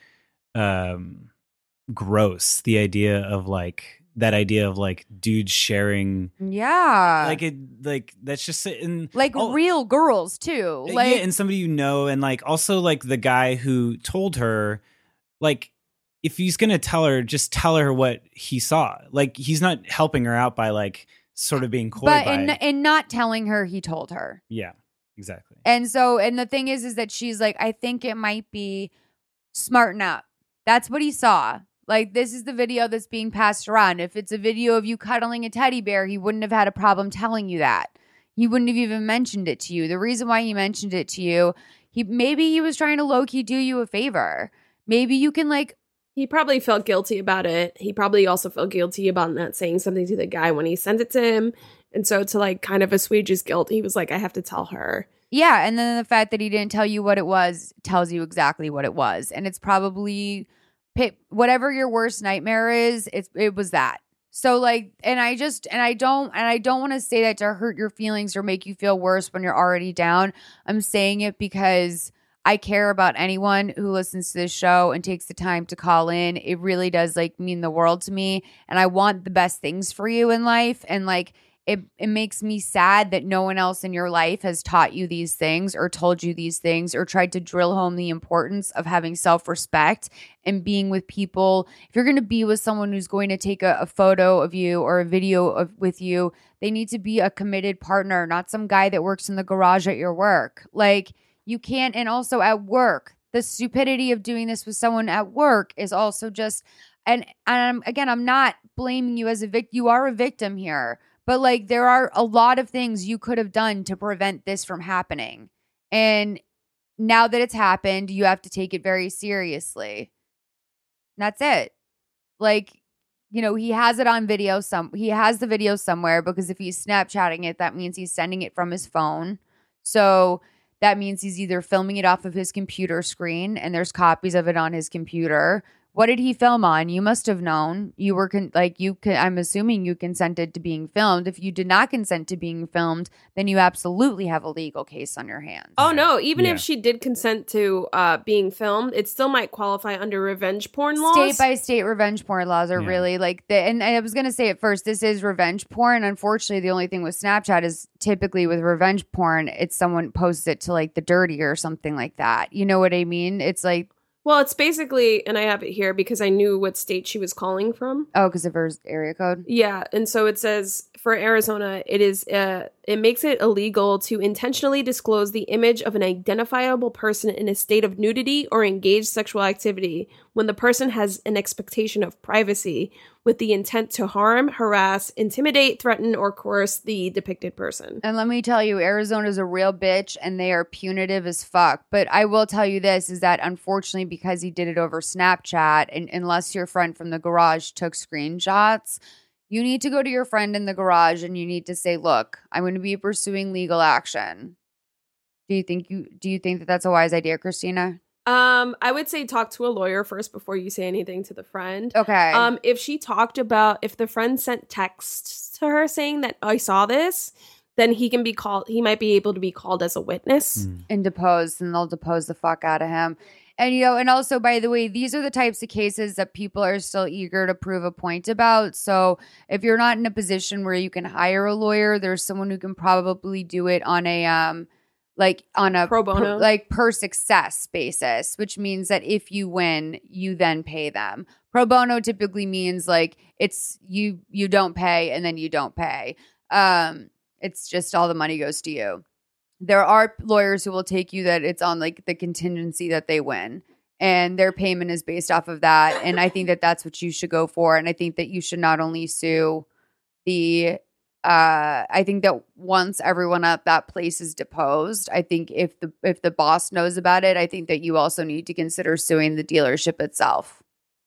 um gross, the idea of like that idea of like dudes sharing, yeah, like it, like that's just in like oh, real girls too, like yeah, and somebody you know, and like also like the guy who told her, like if he's gonna tell her, just tell her what he saw. Like he's not helping her out by like sort of being coy, but by, in, in not telling her, he told her. Yeah, exactly. And so, and the thing is, is that she's like, I think it might be smarten up. That's what he saw. Like, this is the video that's being passed around. If it's a video of you cuddling a teddy bear, he wouldn't have had a problem telling you that. he wouldn't have even mentioned it to you. The reason why he mentioned it to you, he maybe he was trying to low-key do you a favor. Maybe you can like He probably felt guilty about it. He probably also felt guilty about not saying something to the guy when he sent it to him. And so to like kind of assuage his guilt, he was like, I have to tell her. Yeah, and then the fact that he didn't tell you what it was tells you exactly what it was. And it's probably whatever your worst nightmare is, it's it was that. So like, and I just, and I don't, and I don't want to say that to hurt your feelings or make you feel worse when you're already down. I'm saying it because I care about anyone who listens to this show and takes the time to call in. It really does like mean the world to me. And I want the best things for you in life. And like, it, it makes me sad that no one else in your life has taught you these things or told you these things or tried to drill home the importance of having self-respect and being with people. If you're going to be with someone who's going to take a, a photo of you or a video of with you, they need to be a committed partner, not some guy that works in the garage at your work. Like, you can't, and also at work, the stupidity of doing this with someone at work is also just, and, and again, I'm not blaming you as a victim. You are a victim here, but like there are a lot of things you could have done to prevent this from happening. And now that it's happened, you have to take it very seriously. And that's it. Like, you know, he has it on video. Some he has the video somewhere because if he's Snapchatting it, that means he's sending it from his phone. So that means he's either filming it off of his computer screen and there's copies of it on his computer. What did he film on? You must have known. You were con- like you. Con- I'm assuming you consented to being filmed. If you did not consent to being filmed, then you absolutely have a legal case on your hands. Oh no! Even Yeah. if she did consent to uh, being filmed, it still might qualify under revenge porn laws. State by state revenge porn laws are Yeah. really like the. And I was gonna say at first, this is revenge porn. Unfortunately, the only thing with Snapchat is typically with revenge porn, it's someone posts it to like the dirty or something like that. You know what I mean? It's like. Well, it's basically, and I have it here because I knew what state she was calling from. Oh, because of her area code? Yeah, and so it says for Arizona, it is uh, it makes it illegal to intentionally disclose the image of an identifiable person in a state of nudity or engaged sexual activity when the person has an expectation of privacy with the intent to harm, harass, intimidate, threaten, or coerce the depicted person. And let me tell you, Arizona's a real bitch and they are punitive as fuck. But I will tell you this, is that unfortunately, because he did it over Snapchat, and unless your friend from the garage took screenshots, you need to go to your friend in the garage and you need to say, look, I'm going to be pursuing legal action. Do you think you do you think that that's a wise idea, Christina? Um, I would say talk to a lawyer first before you say anything to the friend. Okay. Um, if she talked about, if the friend sent texts to her saying that I saw this, then he can be called, he might be able to be called as a witness. Mm. And deposed, and they'll depose the fuck out of him. And, you know, and also, by the way, these are the types of cases that people are still eager to prove a point about. So if you're not in a position where you can hire a lawyer, there's someone who can probably do it on a, um, like on a Pro bono. per, like per success basis, which means that if you win, you then pay them. Pro bono typically means like it's you, you don't pay and then you don't pay. Um, it's just all the money goes to you. There are lawyers who will take you that it's on like the contingency that they win and their payment is based off of that. And I think that that's what you should go for. And I think that you should not only sue the, uh, I think that once everyone at that place is deposed, I think if the, if the boss knows about it, I think that you also need to consider suing the dealership itself.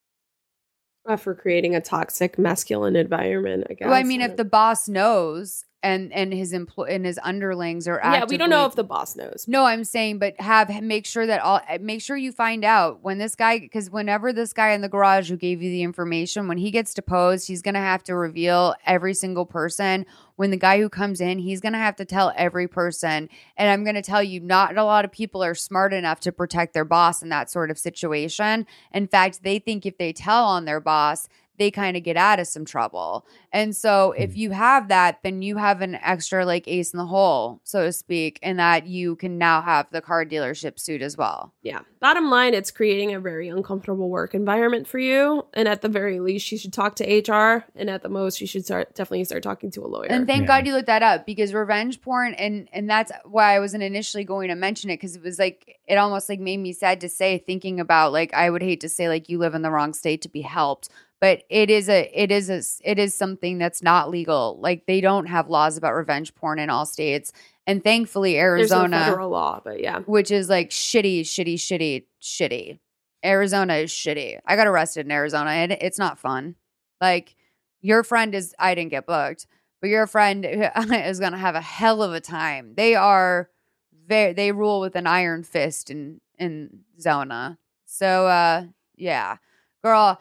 Uh, for creating a toxic masculine environment, I guess. Well, I mean, if the boss knows and and his employ and his underlings are actively, yeah, we don't know if the boss knows. No, I'm saying, but have make sure that all make sure you find out when this guy, because whenever this guy in the garage who gave you the information, when he gets deposed, he's gonna have to reveal every single person. When the guy who comes in, he's gonna have to tell every person. And I'm gonna tell you, not a lot of people are smart enough to protect their boss in that sort of situation. In fact, they think if they tell on their boss, they kind of get out of some trouble. And so if you have that, then you have an extra like ace in the hole, so to speak, and that you can now have the car dealership suit as well. Yeah. Bottom line, it's creating a very uncomfortable work environment for you. And at the very least, you should talk to H R. And at the most, you should start definitely start talking to a lawyer. And thank Yeah. God you looked that up, because revenge porn, and and that's why I wasn't initially going to mention it, because it was like, it almost like made me sad to say, thinking about like, I would hate to say like you live in the wrong state to be helped. but it is a it is a it is something that's not legal. Like they don't have laws about revenge porn in all states, and thankfully Arizona, there's no federal law, but yeah, which is like shitty, shitty, shitty, shitty. Arizona is shitty. I got arrested in Arizona, and it's not fun. Like your friend is, I didn't get booked, but your friend is gonna have a hell of a time. They are very they rule with an iron fist in in Zona. So uh, yeah, girl.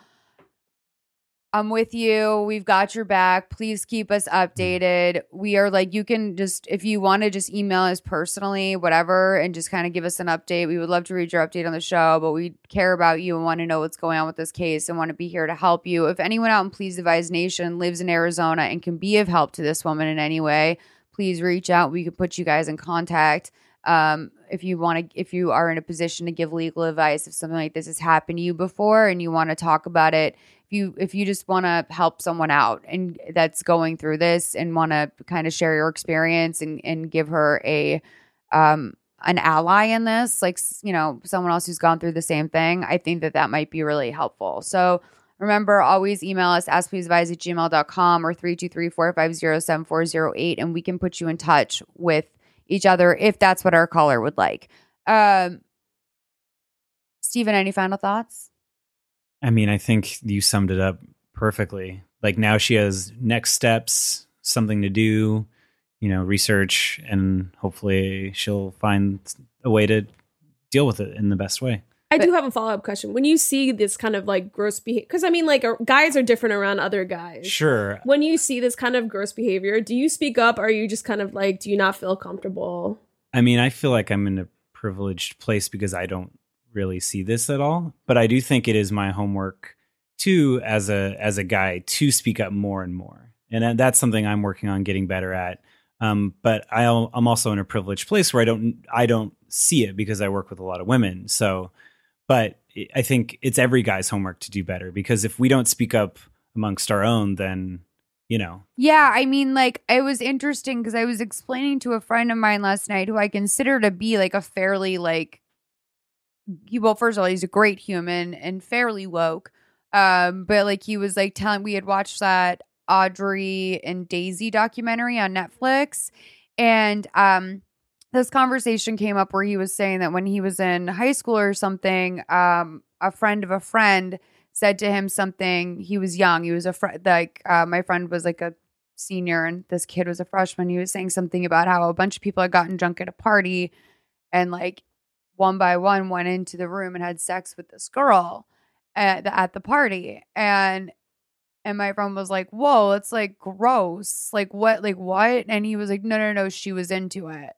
I'm with you. We've got your back. Please keep us updated. We are like, you can just, if you want to just email us personally, whatever, and just kind of give us an update. We would love to read your update on the show, but we care about you and want to know what's going on with this case and want to be here to help you. If anyone out in Please Advise Nation lives in Arizona and can be of help to this woman in any way, please reach out. We could put you guys in contact. Um, if you want to, if you are in a position to give legal advice, if something like this has happened to you before and you want to talk about it, if you, if you just want to help someone out and that's going through this and want to kind of share your experience and, and give her a, um, an ally in this, like, you know, someone else who's gone through the same thing, I think that that might be really helpful. So remember, always email us askpleaseadvise at gmail dot com or three two three, four five zero, seven four zero eight, and we can put you in touch with each other if that's what our caller would like. Um, Stephen, any final thoughts? I mean, I think you summed it up perfectly. Like now she has next steps, something to do, you know, research, and hopefully she'll find a way to deal with it in the best way. I But- do have a follow-up question. When you see this kind of like gross behavior, because I mean, like are- guys are different around other guys. Sure. When you see this kind of gross behavior, do you speak up? Or are you just kind of like, do you not feel comfortable? I mean, I feel like I'm in a privileged place because I don't really see this at all, but I do think it is my homework too, as a as a guy, to speak up more and more, and that's something I'm working on getting better at. Um, but I, I'm also in a privileged place where I don't I don't see it because I work with a lot of women. So, but I think it's every guy's homework to do better, because if we don't speak up amongst our own, then you know. Yeah, I mean, like, it was interesting because I was explaining to a friend of mine last night who I consider to be like a fairly like, well, first of all, he's a great human and fairly woke. Um, but like he was like telling, we had watched that Audrey and Daisy documentary on Netflix, and um, this conversation came up where he was saying that when he was in high school or something, um, a friend of a friend said to him something. He was young. He was a friend. Like uh, my friend was like a senior, and this kid was a freshman. He was saying something about how a bunch of people had gotten drunk at a party, and like one by one went into the room and had sex with this girl at the, at the party. And and my friend was like, whoa, it's like gross. Like what? Like what? And he was like, no, no, no, she was into it.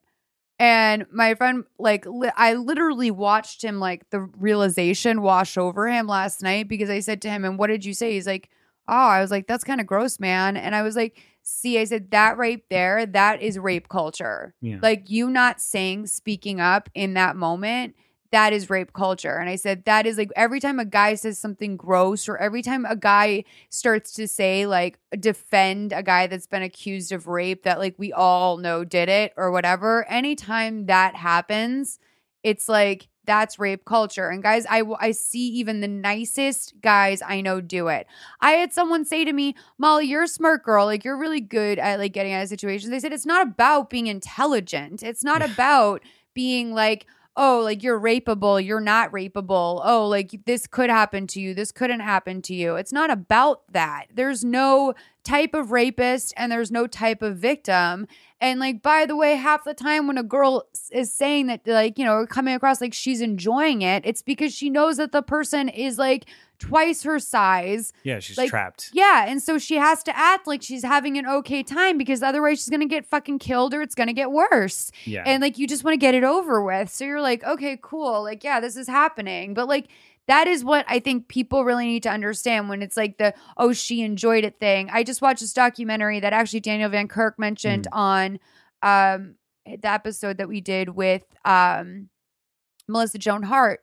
And my friend, like, li- I literally watched him, like, the realization wash over him last night, because I said to him, and what did you say? He's like, oh, I was like, that's kind of gross, man. And I was like, see, I said, that right there, that is rape culture. Yeah. Like, you not saying, speaking up in that moment, that is rape culture. And I said, that is like, every time a guy says something gross, or every time a guy starts to say, like, defend a guy that's been accused of rape that, like, we all know did it or whatever, anytime that happens, it's like, that's rape culture. And guys, I, I see even the nicest guys I know do it. I had someone say to me, Molly, you're a smart girl. Like, you're really good at, like, getting out of situations. They said, it's not about being intelligent. It's not about being like, oh, like, you're rapeable, you're not rapeable. Oh, like, this could happen to you, this couldn't happen to you. It's not about that. There's no type of rapist and there's no type of victim. And, like, by the way, half the time when a girl is saying that, like, you know, coming across like she's enjoying it, it's because she knows that the person is, like, twice her size. Yeah, she's like, trapped. Yeah, and so she has to act like she's having an okay time, because otherwise she's going to get fucking killed or it's going to get worse. Yeah. And, like, you just want to get it over with. So you're like, okay, cool. Like, yeah, this is happening. But, like, that is what I think people really need to understand when it's like the, oh, she enjoyed it thing. I just watched this documentary that actually Daniel Van Kirk mentioned Mm. on um, the episode that we did with um, Melissa Joan Hart.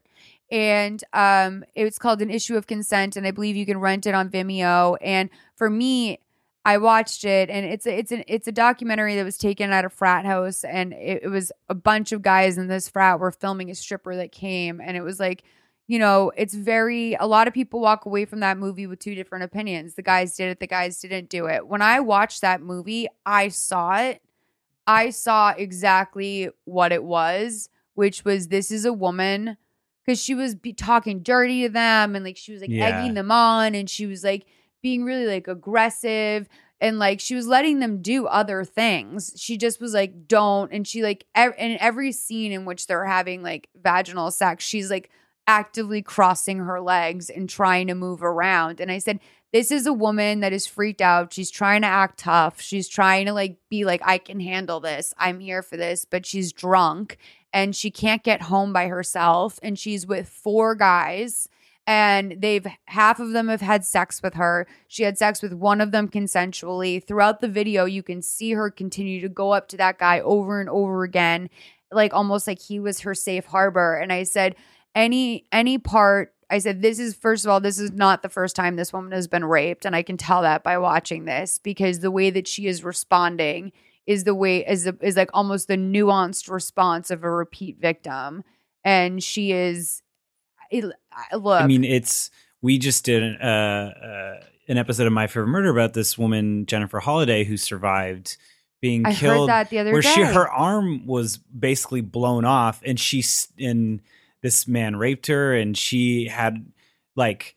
And um, it's called An Issue of Consent, and I believe you can rent it on Vimeo. And for me, I watched it, and it's a, it's an it's a documentary that was taken at a frat house, and it, it was a bunch of guys in this frat were filming a stripper that came, and it was like, you know, it's very, a lot of people walk away from that movie with two different opinions. The guys did it, the guys didn't do it. When I watched that movie, I saw it. I saw exactly what it was, which was this is a woman, because she was be talking dirty to them and like she was like Yeah. egging them on and she was like being really like aggressive and like she was letting them do other things. She just was like, don't. And she like, ev- in every scene in which they're having like vaginal sex, she's like, actively crossing her legs and trying to move around. And I said, this is a woman that is freaked out. She's trying to act tough. She's trying to like be like, I can handle this. I'm here for this. But she's drunk and she can't get home by herself. And she's with four guys and they've half of them have had sex with her. She had sex with one of them consensually. Throughout the video, you can see her continue to go up to that guy over and over again, like almost like he was her safe harbor. And I said, Any any part, I said, this is, first of all, this is not the first time this woman has been raped. And I can tell that by watching this because the way that she is responding is the way, is, the, is like almost the nuanced response of a repeat victim. And she is, it, look. I mean, it's, we just did an, uh, uh, an episode of My Favorite Murder about this woman, Jennifer Holliday, who survived being I killed. heard that the other where day. she, her arm was basically blown off and she's in, this man raped her and she had like,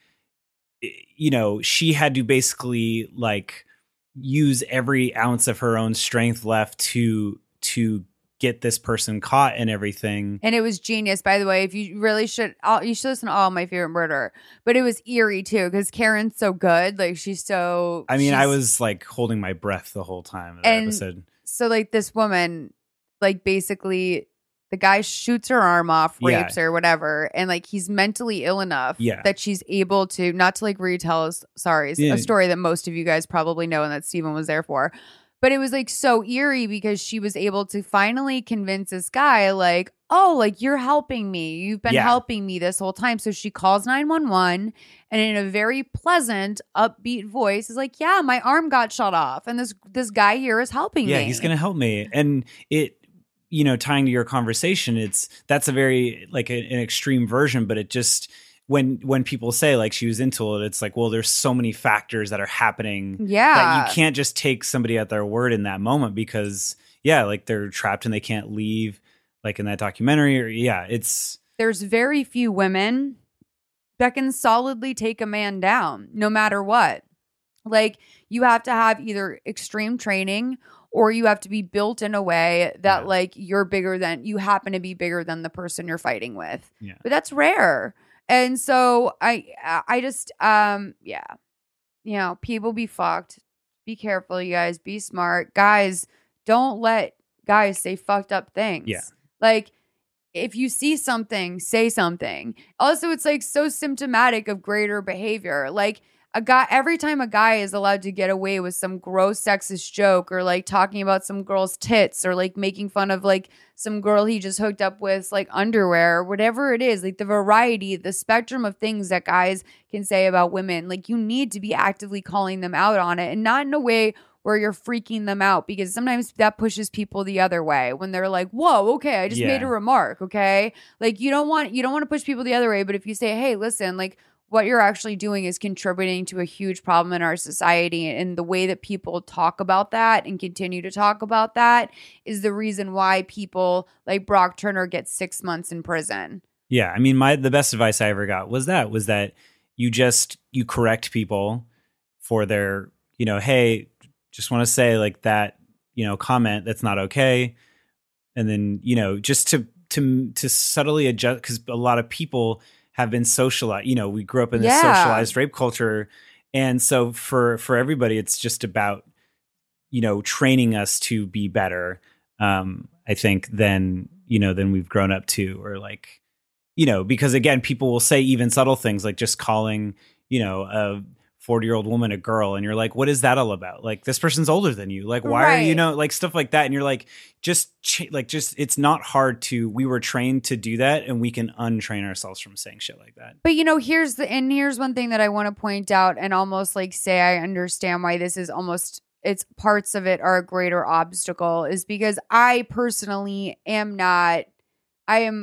you know, she had to basically like use every ounce of her own strength left to, to get this person caught and everything. And it was genius, by the way. If you really should, all, you should listen to all My Favorite Murder. But it was eerie too because Karen's so good. Like she's so. I mean, she's, I was like holding my breath the whole time of that and episode. So like this woman, like basically. The guy shoots her arm off, rapes Yeah. her, whatever, and like he's mentally ill enough Yeah. that she's able to not to like retell us. Sorry, Yeah. a story that most of you guys probably know and that Steven was there for. But it was like so eerie because she was able to finally convince this guy, like, oh, like you're helping me. You've been Yeah. helping me this whole time. So she calls nine one one and in a very pleasant, upbeat voice is like, yeah, my arm got shot off, and this this guy here is helping Yeah, me. he's gonna help me. And it, you know, tying to your conversation, it's that's a very like a, an extreme version, but it just when when people say like she was into it, it's like, well, there's so many factors that are happening Yeah. that you can't just take somebody at their word in that moment because yeah, like they're trapped and they can't leave, like in that documentary. Or yeah, it's There's very few women that can solidly take a man down no matter what. Like you have to have either extreme training or you have to be built in a way that Yeah. like you're bigger than, you happen to be bigger than the person you're fighting with. Yeah. But that's rare. And so I I just um yeah. You know, people be fucked. Be careful, you guys. Be smart. Guys, don't let guys say fucked up things. Yeah. Like if you see something, say something. Also, it's like so symptomatic of greater behavior. Like a guy, every time a guy is allowed to get away with some gross sexist joke or like talking about some girl's tits or like making fun of like some girl he just hooked up with like underwear or whatever it is, like the variety, the spectrum of things that guys can say about women, like you need to be actively calling them out on it and not in a way where you're freaking them out, because sometimes that pushes people the other way when they're like, whoa, okay, I just Yeah. made a remark. Okay. Like you don't want, you don't want to push people the other way. But if you say, hey, listen, like what you're actually doing is contributing to a huge problem in our society. And the way that people talk about that and continue to talk about that is the reason why people like Brock Turner get six months in prison. yeah. I mean, my the best advice I ever got was that was that you just you correct people for their, you know, hey, just want to say like that, you know, comment that's not okay, and then you know just to to to subtly adjust, because a lot of people have been socialized. You know, we grew up in this Yeah. socialized rape culture, and so for for everybody, it's just about you know training us to be better. Um, I think than you know than we've grown up to, or like you know because again, people will say even subtle things like just calling you know a forty year old woman a girl, and you're like, what is that all about? Like, this person's older than you, like why are you Right. know like stuff like that, and you're like just ch- like just it's not hard to we were trained to do that, and we can untrain ourselves from saying shit like that. But you know, here's the and here's one thing that I want to point out and almost like say I understand why this is almost it's parts of it are a greater obstacle, is because I personally am not I am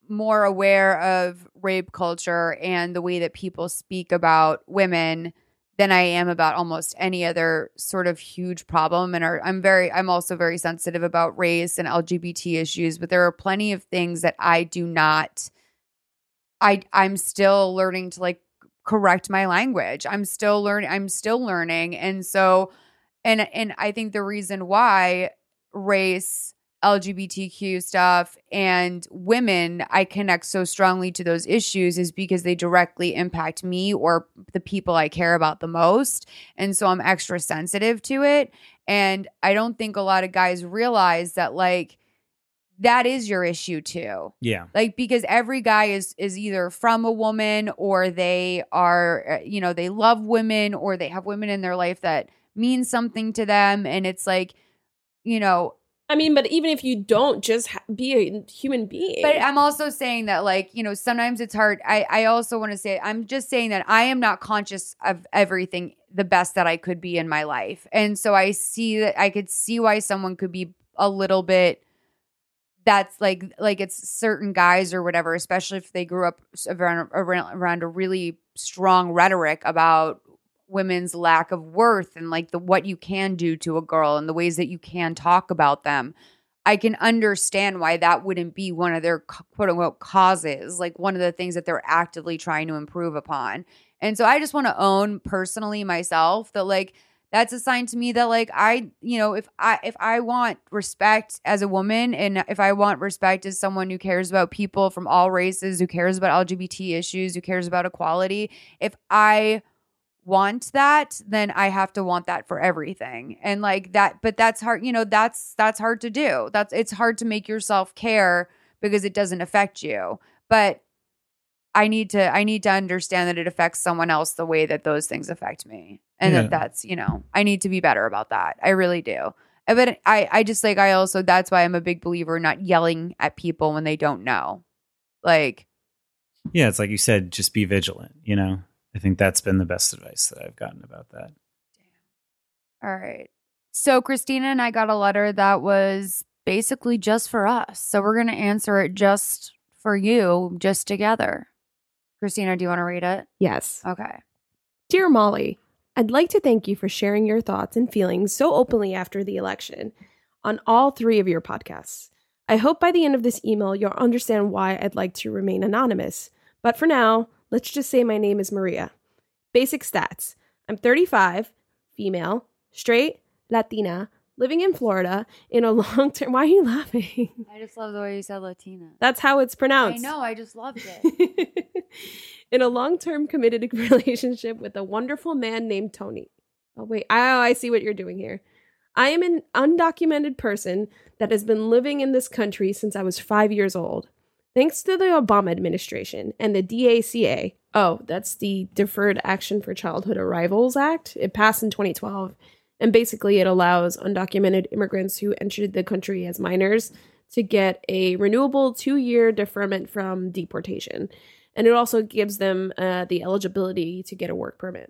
more aware of rape culture and the way that people speak about women than I am about almost any other sort of huge problem. And are, I'm very, I'm also very sensitive about race and L G B T issues, but there are plenty of things that I do not, I, I'm still learning to like correct my language. I'm still learning, I'm still learning. And so, and, and I think the reason why race, L G B T Q stuff and women, I connect so strongly to those issues is because they directly impact me or the people I care about the most. And so I'm extra sensitive to it. And I don't think a lot of guys realize that like that is your issue too. Yeah. Like because every guy is is either from a woman or they are, you know, they love women or they have women in their life that mean something to them. And it's like, you know, I mean, but even if you don't, just ha- be a human being. But I'm also saying that, like, you know, sometimes it's hard. I, I also want to say, I'm just saying that I am not conscious of everything the best that I could be in my life. And so I see that I could see why someone could be a little bit, that's like, like it's certain guys or whatever, especially if they grew up around, around, around a really strong rhetoric about women's lack of worth and like the what you can do to a girl and the ways that you can talk about them. I can understand why that wouldn't be one of their quote unquote causes, like one of the things that they're actively trying to improve upon. And so I just want to own personally myself that like that's a sign to me that like I, you know, if I if I want respect as a woman and if I want respect as someone who cares about people from all races, who cares about L G B T issues, who cares about equality, if I want that, then I have to want that for everything. And like that, but that's hard, you know, that's that's hard to do. That's it's hard to make yourself care because it doesn't affect you. But I need to I need to understand that it affects someone else the way that those things affect me. And Yeah. that that's, you know, I need to be better about that. I really do. But I I just like I also that's why I'm a big believer in not yelling at people when they don't know. Like Yeah, it's like you said, just be vigilant, you know? I think that's been the best advice that I've gotten about that. All right. So Christina and I got a letter that was basically just for us. So we're going to answer it just for you, just together. Christina, do you want to read it? Yes. Okay. Dear Molly, I'd like to thank you for sharing your thoughts and feelings so openly after the election on all three of your podcasts. I hope by the end of this email, you'll understand why I'd like to remain anonymous. But for now, let's just say my name is Maria. Basic stats. I'm thirty-five, female, straight, Latina, living in Florida in a long-term... Why are you laughing? I just love the way you said Latina. That's how it's pronounced. I know. I just loved it. In a long-term committed relationship with a wonderful man named Tony. Oh, wait. Oh, I see what you're doing here. I am an undocumented person that has been living in this country since I was five years old. Thanks to the Obama administration and the D A C A, oh, that's the Deferred Action for Childhood Arrivals Act. It passed in twenty twelve, and basically it allows undocumented immigrants who entered the country as minors to get a renewable two-year deferment from deportation. And it also gives them uh, the eligibility to get a work permit.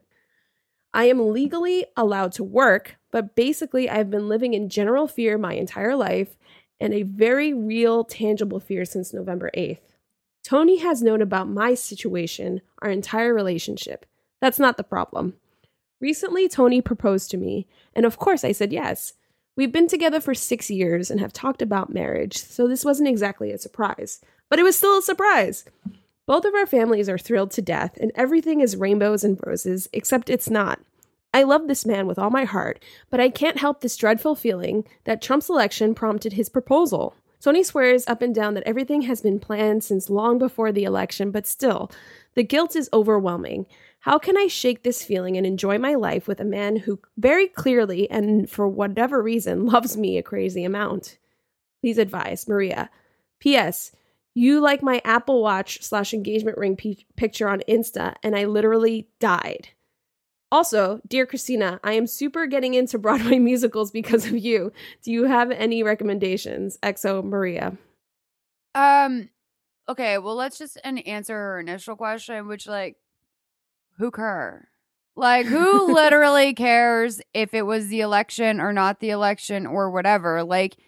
I am legally allowed to work, but basically I've been living in general fear my entire life, and a very real, tangible fear since November eighth. Tony has known about my situation our entire relationship. That's not the problem. Recently, Tony proposed to me, and of course I said yes. We've been together for six years and have talked about marriage, so this wasn't exactly a surprise. But it was still a surprise. Both of our families are thrilled to death, and everything is rainbows and roses, except it's not. I love this man with all my heart, but I can't help this dreadful feeling that Trump's election prompted his proposal. Tony swears up and down that everything has been planned since long before the election, but still, the guilt is overwhelming. How can I shake this feeling and enjoy my life with a man who very clearly and for whatever reason loves me a crazy amount? Please advise, Maria. P S. You like my Apple Watch slash engagement ring p- picture on Insta, and I literally died. Also, dear Christina, I am super getting into Broadway musicals because of you. Do you have any recommendations? X O Maria. Um, okay, well, let's just an answer her initial question, which, like, who care? Like, who literally cares if it was the election or not the election or whatever? Like,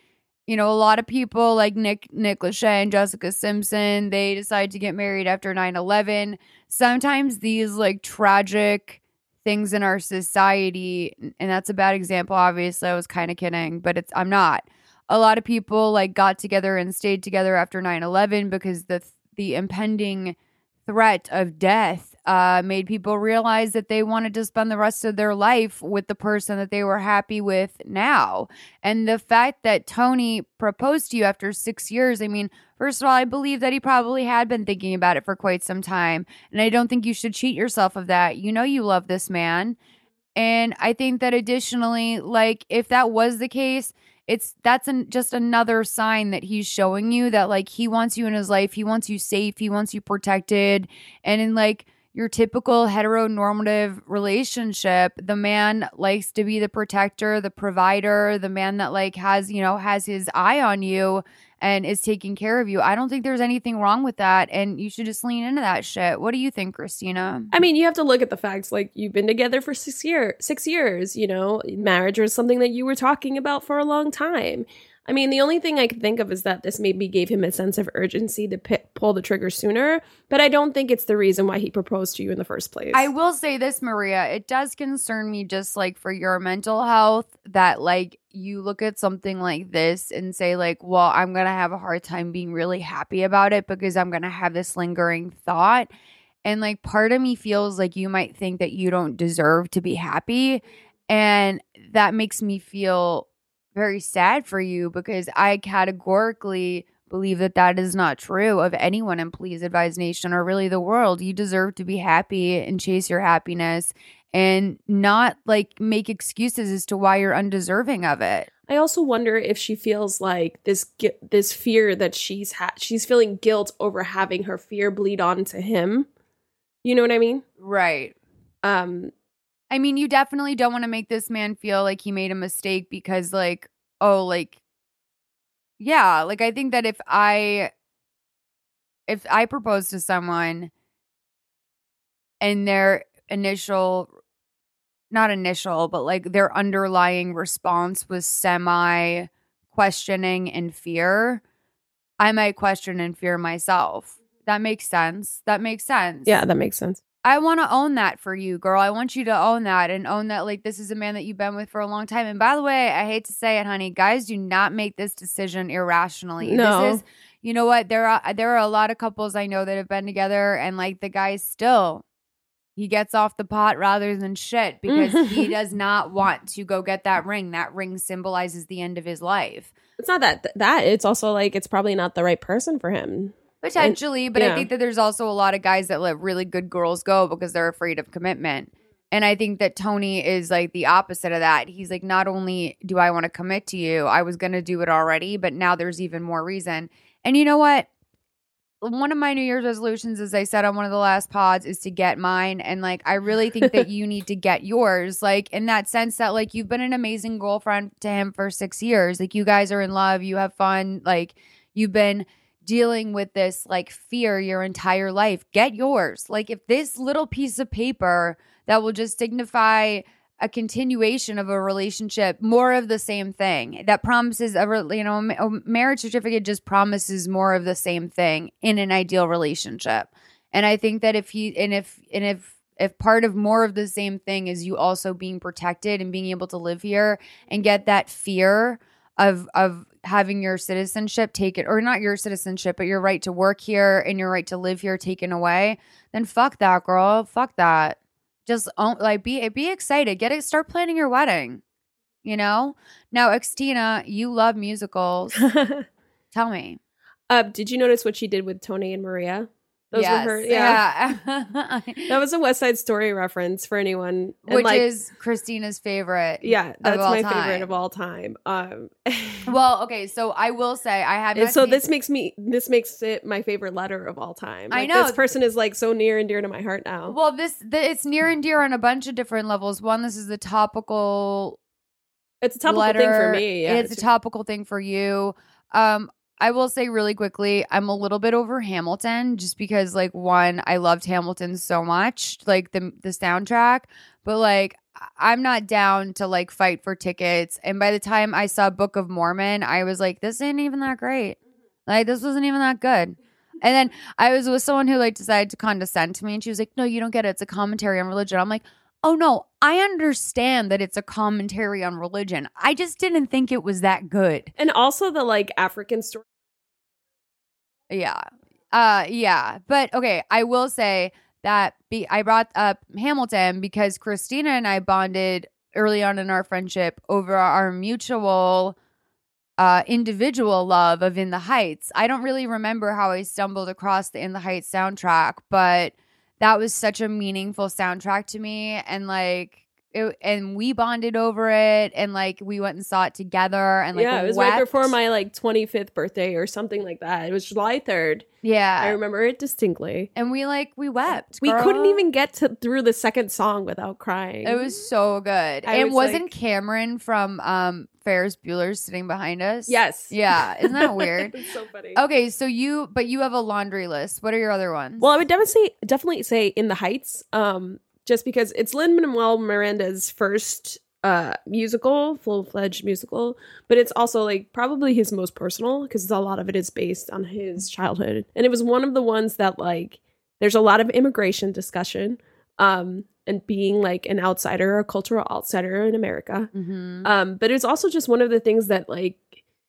you know, a lot of people like Nick, Nick Lachey and Jessica Simpson, they decide to get married after nine eleven. Sometimes these like tragic things in our society, and that's a bad example, obviously, I was kind of kidding, but it's I'm not. A lot of people like got together and stayed together after nine eleven because the the impending threat of death uh, made people realize that they wanted to spend the rest of their life with the person that they were happy with now. And the fact that Tony proposed to you after six years, I mean, first of all, I believe that he probably had been thinking about it for quite some time. And I don't think you should cheat yourself of that. You know you love this man. And I think that additionally, like, if that was the case, it's that's an, just another sign that he's showing you that, like, he wants you in his life. He wants you safe. He wants you protected. And in, like, your typical heteronormative relationship, the man likes to be the protector, the provider, the man that, like, has, you know, has his eye on you and is taking care of you. I don't think there's anything wrong with that. And you should just lean into that shit. What do you think, Christina? I mean, you have to look at the facts. Like, you've been together for six year, six years, you know, marriage was something that you were talking about for a long time. I mean, the only thing I can think of is that this maybe gave him a sense of urgency to p- pull the trigger sooner, but I don't think it's the reason why he proposed to you in the first place. I will say this, Maria, it does concern me just like for your mental health that like you look at something like this and say like, well, I'm going to have a hard time being really happy about it because I'm going to have this lingering thought. And like part of me feels like you might think that you don't deserve to be happy. And that makes me feel very sad for you because I categorically believe that that is not true of anyone in Please Advise Nation or really the world. You deserve to be happy and chase your happiness and not like make excuses as to why you're undeserving of it. I also wonder if she feels like this gu- this fear that she's ha- she's feeling guilt over having her fear bleed on to him. You know what I mean? Right. Um I mean, you definitely don't want to make this man feel like he made a mistake because, like, oh, like, yeah, like, I think that if I, if I propose to someone and their initial, not initial, but like their underlying response was semi questioning and fear, I might question and fear myself. That makes sense. That makes sense. yeah, that makes sense. I want to own that for you, girl. I want you to own that and own that, like, this is a man that you've been with for a long time. And by the way, I hate to say it, honey, guys do not make this decision irrationally. No. This is, you know what? There are there are a lot of couples I know that have been together and, like, the guy still, he gets off the pot rather than shit because he does not want to go get that ring. That ring symbolizes the end of his life. It's not that that it's also like it's probably not the right person for him. Potentially, but yeah. I think that there's also a lot of guys that let really good girls go because they're afraid of commitment. And I think that Tony is like the opposite of that. He's like, not only do I want to commit to you, I was going to do it already, but now there's even more reason. And you know what? One of my New Year's resolutions, as I said on one of the last pods, is to get mine. And like, I really think that you need to get yours. Like in that sense that like you've been an amazing girlfriend to him for six years. Like you guys are in love. You have fun. Like you've been dealing with this like fear your entire life. Get yours. Like if this little piece of paper that will just signify a continuation of a relationship, more of the same thing that promises a re- you know a marriage certificate just promises more of the same thing in an ideal relationship. And I think that if he and if and if if part of more of the same thing is you also being protected and being able to live here and get that fear of of having your citizenship taken, or not your citizenship, but your right to work here and your right to live here taken away, then fuck that, girl. Fuck that. Just own, like be be excited. Get it. Start planning your wedding. You know. Now, Xtina, you love musicals. Tell me. Uh, did you notice what she did with Tony and Maria? Those yes. were her. Yeah. yeah. That was a West Side Story reference for anyone. And Which like, is Christina's favorite. Yeah, that's my time. favorite of all time. Um, well, okay, so I will say I have. And so seen- this makes me this makes it my favorite letter of all time. Like, I know this person is like so near and dear to my heart now. Well, this the, it's near and dear on a bunch of different levels. One, this is the topical. It's a topical letter. thing for me. Yeah, it's, it's a topical thing for you. Um, I will say really quickly, I'm a little bit over Hamilton just because, like, one, I loved Hamilton so much, like the the soundtrack, but like I'm not down to like fight for tickets. And by the time I saw Book of Mormon, I was like, this ain't even that great. Like, this wasn't even that good. And then I was with someone who like decided to condescend to me, and she was like, no, you don't get it. It's a commentary on religion. I'm like, oh no, I understand that it's a commentary on religion. I just didn't think it was that good. And also the like African story. Yeah. Uh yeah. But okay, I will say that be I brought up Hamilton because Christina and I bonded early on in our friendship over our mutual uh individual love of In the Heights. I don't really remember how I stumbled across the In the Heights soundtrack, but that was such a meaningful soundtrack to me, and like it, and we bonded over it, and like we went and saw it together, and like yeah, it was wept. right before my like twenty-fifth birthday or something like that. It was July third. Yeah, I remember it distinctly. And we like we wept. We girl. couldn't even get to through the second song without crying. It was so good. I and was wasn't like- Cameron from um Ferris Bueller sitting behind us? Yes. Yeah, isn't that weird? It's so funny. Okay, so you but you have a laundry list. What are your other ones? Well, I would definitely definitely say In the Heights, um, just because it's Lin-Manuel Miranda's first uh, musical, full-fledged musical, but it's also like probably his most personal because a lot of it is based on his childhood, and it was one of the ones that like there's a lot of immigration discussion, um, and being like an outsider, a cultural outsider in America, mm-hmm. um, but it's also just one of the things that like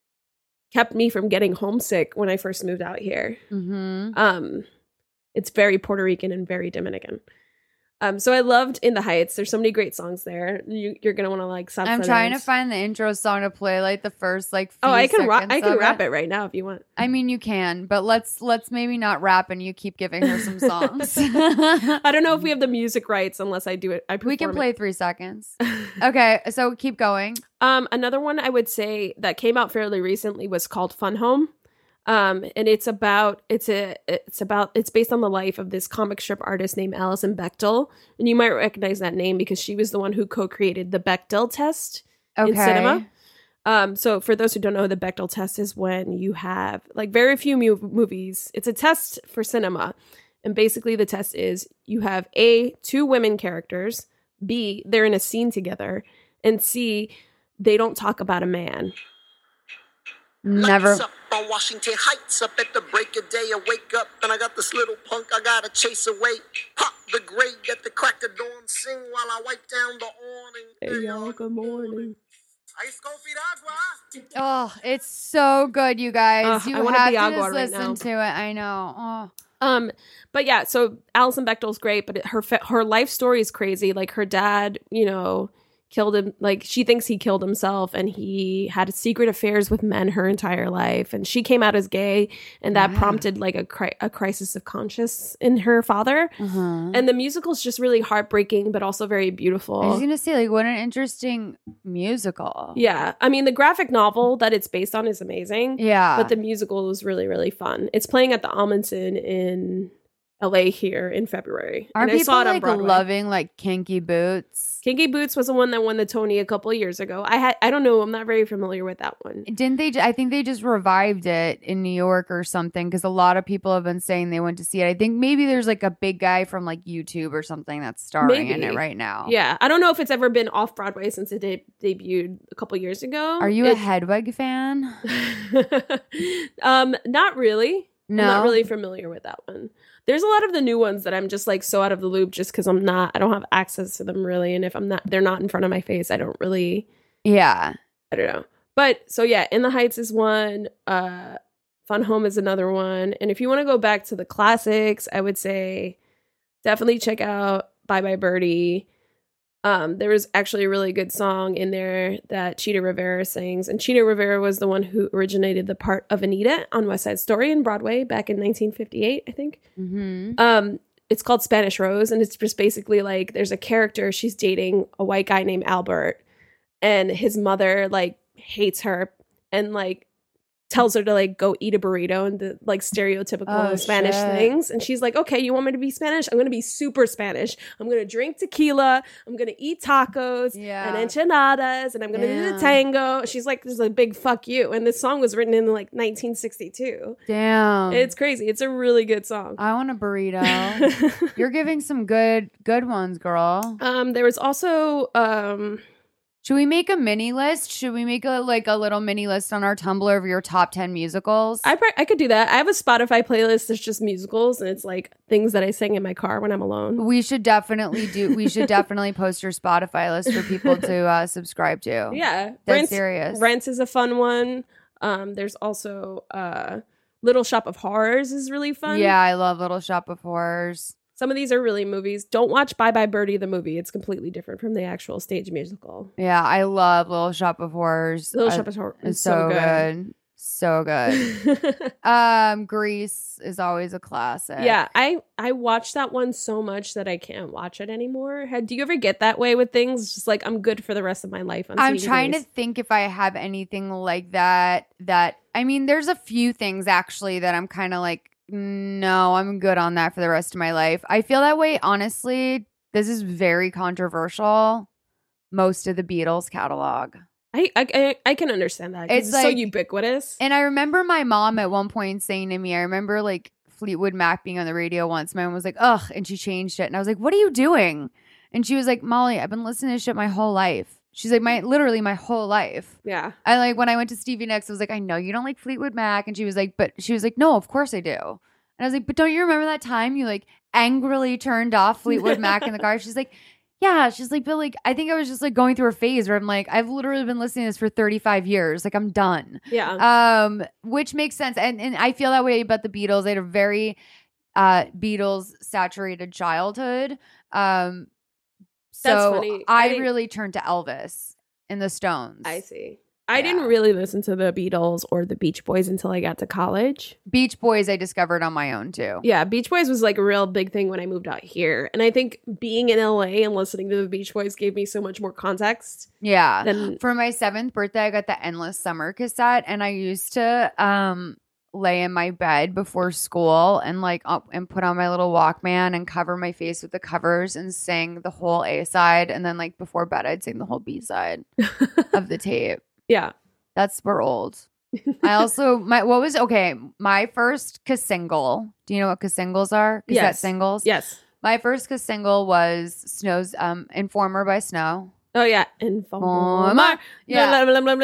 kept me from getting homesick when I first moved out here. Mm-hmm. Um, it's very Puerto Rican and very Dominican. Um, so I loved In the Heights. There's so many great songs there. You, you're gonna want to like. Salsa I'm trying to dance. find the intro song to play, like the first like. Few Oh, I can ra- seconds I can of rap it right now if you want. I mean, you can, but let's let's maybe not rap, and you keep giving her some songs. I don't know if we have the music rights unless I do it. I We can perform play it. three seconds. Okay, so keep going. Um, another one I would say that came out fairly recently was called Fun Home. Um, and it's about it's a it's about it's based on the life of this comic strip artist named Alison Bechdel, and you might recognize that name because she was the one who co-created the Bechdel test Okay. in cinema. Um, so for those who don't know, the Bechdel test is when you have like very few mu- movies. It's a test for cinema, and basically the test is you have A, two women characters, B, they're in a scene together, and C, they don't talk about a man. Never. Lights up on Washington Heights, up at the break of day. I wake up and I got this little punk I gotta chase away. Pop the grade at the crack of dawn, sing while I wipe down the awning. Hey y'all, good morning. Ice coffee agua. Oh, it's so good, you guys. Ugh, you I wanna have be to agua just right listen now. to it. I know. Oh. Um, but yeah, so Alison Bechdel's great, but it, her fa- her life story is crazy. Like her dad, you know, killed him. Like she thinks he killed himself, and he had secret affairs with men her entire life. And she came out as gay, and that Yeah. prompted like a cri- a crisis of conscience in her father. Uh-huh. And the musical is just really heartbreaking, but also very I was beautiful. gonna say, like, what an interesting musical. Yeah, I mean, the graphic novel that it's based on is amazing. Yeah. But the musical is really, really fun. It's playing at the Amundsen in L A here in February. Aren't and I people saw it on like Broadway. loving like Kinky Boots? Kinky Boots was the one that won the Tony a couple of years ago. I had I don't know, I'm not very familiar with that one. Didn't they? ju- I think they just revived it in New York or something because a lot of people have been saying they went to see it. I think maybe there's like a big guy from like YouTube or something that's starring in Maybe. it right now. Yeah, I don't know if it's ever been off Broadway since it de- debuted a couple years ago. Are you a It- Hedwig fan? um, not really. No. I'm not really familiar with that one. There's a lot of the new ones that I'm just like so out of the loop just because I'm not, I don't have access to them really. And if I'm not, they're not in front of my face, I don't really, Yeah. I don't know. But so yeah, In the Heights is one. Uh, Fun Home is another one. And if you want to go back to the classics, I would say definitely check out Bye Bye Birdie. Um, there was actually a really good song in there that Cheetah Rivera sings. And Cheetah Rivera was the one who originated the part of Anita on West Side Story in Broadway back in nineteen fifty-eight, I think. Mm-hmm. Um, it's called Spanish Rose, and it's just basically like there's a character, she's dating a white guy named Albert, and his mother like hates her and like tells her to like go eat a burrito and the like stereotypical Oh, Spanish shit. things. And she's like, okay, you want me to be Spanish? I'm going to be super Spanish. I'm going to drink tequila. I'm going to eat tacos Yeah. and enchiladas. And I'm going to do the Damn. tango. She's like, there's a big fuck you. And this song was written in like nineteen sixty-two. Damn. It's crazy. It's a really good song. I want a burrito. You're giving some good good ones, girl. um, there was also... Um, Should we make a mini list? Should we make a like a little mini list on our Tumblr of your top ten musicals? I pr- I could do that. I have a Spotify playlist that's just musicals, and it's like things that I sing in my car when I'm alone. we should definitely do. We should definitely post your Spotify list for people to uh, subscribe to. Yeah, Dead Rent, serious. Rent is a fun one. Um, there's also uh, Little Shop of Horrors is really fun. Yeah, I love Little Shop of Horrors. Some of these are really movies. Don't watch Bye Bye Birdie the movie. It's completely different from the actual stage musical. Yeah, I love Little Shop of Horrors. Little I- Shop of Horrors It's is so so good. So good. good. um, Grease is always a classic. Yeah, I I watched that one so much that I can't watch it anymore. Had, do you ever get that way with things? It's just like I'm good for the rest of my life. I'm, I'm seeing trying Grease. to think if I have anything like that. That I mean, there's a few things actually that I'm kind of like, no, I'm good on that for the rest of my life. I feel that way, honestly. This is very controversial. Most of the Beatles catalog. I, I I I can understand that. 'cause It's It's, so like- ubiquitous. And I remember my mom at one point saying to me, I remember like Fleetwood Mac being on the radio once. My mom was like, ugh, and she changed it. And I was like, what are you doing? And she was like, Molly, I've been listening to shit my whole life. She's like, my literally my whole life. Yeah. I like when I went to Stevie Nicks, I was like, I know you don't like Fleetwood Mac. And she was like, but she was like, no, of course I do. And I was like, but don't you remember that time you like angrily turned off Fleetwood Mac in the car? She's like, yeah. She's like, but like, I think I was just like going through a phase where I'm like, I've literally been listening to this for thirty-five years. Like I'm done. Yeah. Um, which makes sense. And and I feel that way about the Beatles. They had a very uh Beatles saturated childhood. Um so That's funny. I, I think- really turned to Elvis and the Stones. I see. I Yeah. didn't really listen to the Beatles or the Beach Boys until I got to college. Beach Boys I discovered on my own too. Yeah, Beach Boys was like a real big thing when I moved out here. And I think being in L A and listening to the Beach Boys gave me so much more context Yeah. than For my seventh birthday, I got the Endless Summer cassette, and I used to um lay in my bed before school and like up and put on my little Walkman and cover my face with the covers and sing the whole A side, and then like before bed, I'd sing the whole B side of the tape. Yeah. That's we're old. I also my what was okay. My first single. Do you know what singles are? Cassette Yes. singles. Yes. My first single was Snow's um Informer by Snow. Oh yeah. Informer. Informer. Yeah.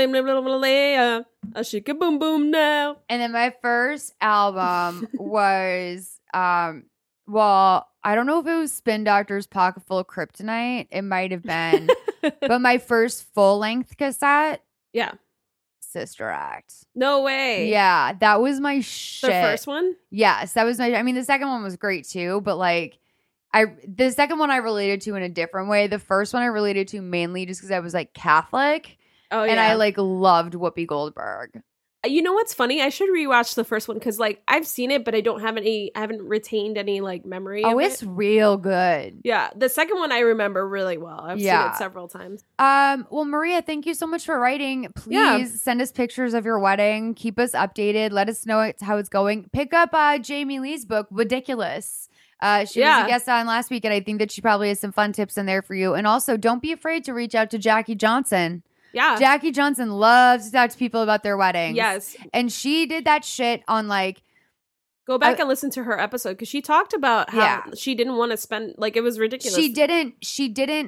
Yeah. A shika boom boom now. And then my first album was um well, I don't know if it was Spin Doctor's Pocket Full of Kryptonite. It might have been. But my first full length cassette, Yeah. Sister Act. No way. Yeah, that was my The shit. first one? Yes, that was my I mean the second one was great too, but like I the second one I related to in a different way. The first one I related to mainly just because I was like Catholic Oh yeah. and I like loved Whoopi Goldberg. You know what's funny? I should rewatch the first one because like I've seen it, but I don't have any. I haven't retained any like memory. Oh, of it's it. real good. Yeah, the second one I remember really well. I've Yeah. seen it several times. Um, well, Maria, thank you so much for writing. Please Yeah. send us pictures of your wedding. Keep us updated. Let us know it's, how it's going. Pick up uh, Jamie Lee's book, Ridiculous. Uh, she was Yeah. a guest on last week, and I think that she probably has some fun tips in there for you. And also, don't be afraid to reach out to Jackie Johnson. Yeah. Jackie Johnson loves to talk to people about their weddings. Yes. And she did that shit on like, Go back I- and listen to her episode because she talked about how Yeah. she didn't want to spend like it was ridiculous. she didn't, she didn't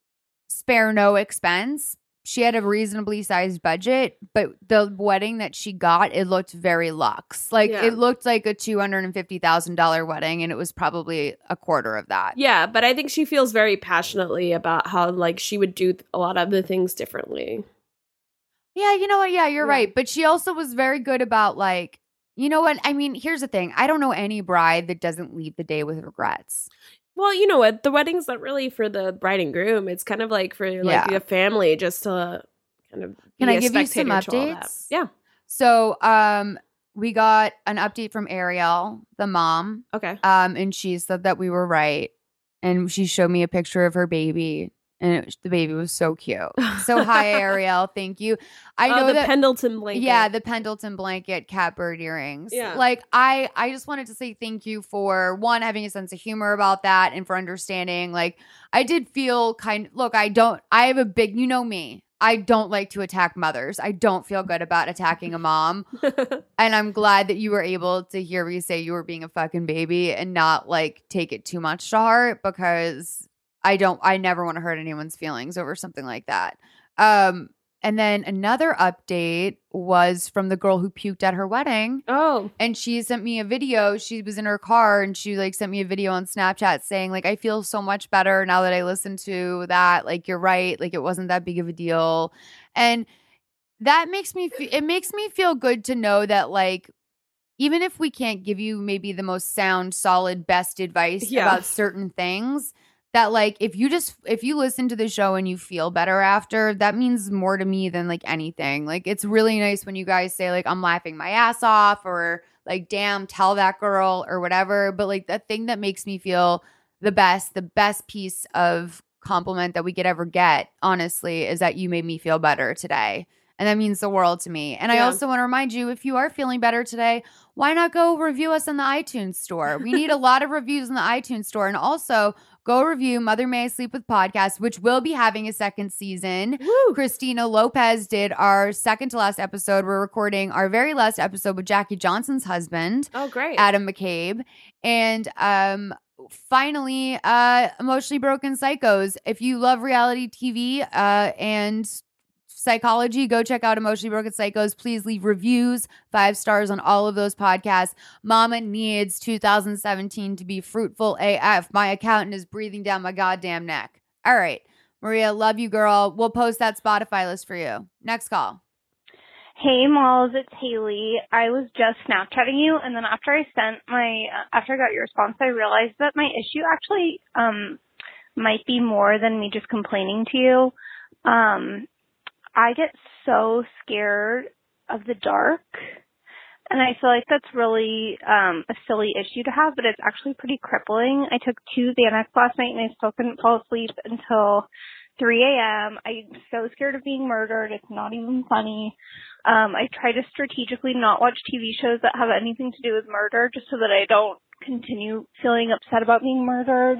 spare no expense. She had a reasonably sized budget, but the wedding that she got, it looked very luxe. Like Yeah. it looked like a two hundred fifty thousand dollars wedding, and it was probably a quarter of that. Yeah, but I think she feels very passionately about how like she would do a lot of the things differently. Yeah, you know what? Yeah, you're Yeah. right. But she also was very good about like, you know what? I mean, here's the thing. I don't know any bride that doesn't leave the day with regrets. Well, you know what? The wedding's not really for the bride and groom. It's kind of like for like Yeah. the family just to kind of Can be I a give you some spectator to all that. updates? Yeah. So, um, we got an update from Ariel, the mom, Okay. um, and she said that we were right, and she showed me a picture of her baby, And it, the baby was so cute. So hi, Ariel. Thank you. I know oh, the that Pendleton blanket. Yeah, the Pendleton blanket, catbird earrings. Yeah. Like I, I just wanted to say thank you for one, having a sense of humor about that, and for understanding. Like I did feel kind. Look, I don't. I have a big. You know me. I don't like to attack mothers. I don't feel good about attacking a mom. And I'm glad that you were able to hear me say you were being a fucking baby and not like take it too much to heart, because I don't, I never want to hurt anyone's feelings over something like that. Um, and then another update was from the girl who puked at her wedding. Oh. And she sent me a video. She was in her car and she like sent me a video on Snapchat saying like, I feel so much better now that I listened to that. Like, you're right. Like, it wasn't that big of a deal. And that makes me, fe- it makes me feel good to know that like, even if we can't give you maybe the most sound, solid, best advice Yeah. about certain things, that like if you just if you listen to the show and you feel better after, that means more to me than like anything. Like it's really nice when you guys say like I'm laughing my ass off, or like damn, tell that girl, or whatever. But like the thing that makes me feel the best, the best piece of compliment that we could ever get, honestly, is that you made me feel better today. And that means the world to me. And I Yeah. also want to remind you, if you are feeling better today, why not go review us in the iTunes store? We need a lot of reviews in the iTunes store. And also go review Mother May I Sleep With podcast, which will be having a second season. Woo. Christina Lopez did our second to last episode. We're recording our very last episode with Jackie Johnson's husband, Oh, great. Adam McCabe. And um, finally, uh, Emotionally Broken Psychos. If you love reality T V uh, and psychology, go check out Emotionally Broken Psychos. Please leave reviews, five stars on all of those podcasts. Mama needs two thousand seventeen to be fruitful A F. My accountant is breathing down my goddamn neck. All right, Maria, love you, girl. We'll post that Spotify list for you. Next call. Hey, Malls, it's Haley. I was just Snapchatting you, and then after I sent my, uh, after I got your response, I realized that my issue actually um might be more than me just complaining to you. Um, I get so scared of the dark, and I feel like that's really um, a silly issue to have, but it's actually pretty crippling. I took two Xanax last night, and I still couldn't fall asleep until three a.m. I'm so scared of being murdered. It's not even funny. Um, I try to strategically not watch T V shows that have anything to do with murder just so that I don't continue feeling upset about being murdered.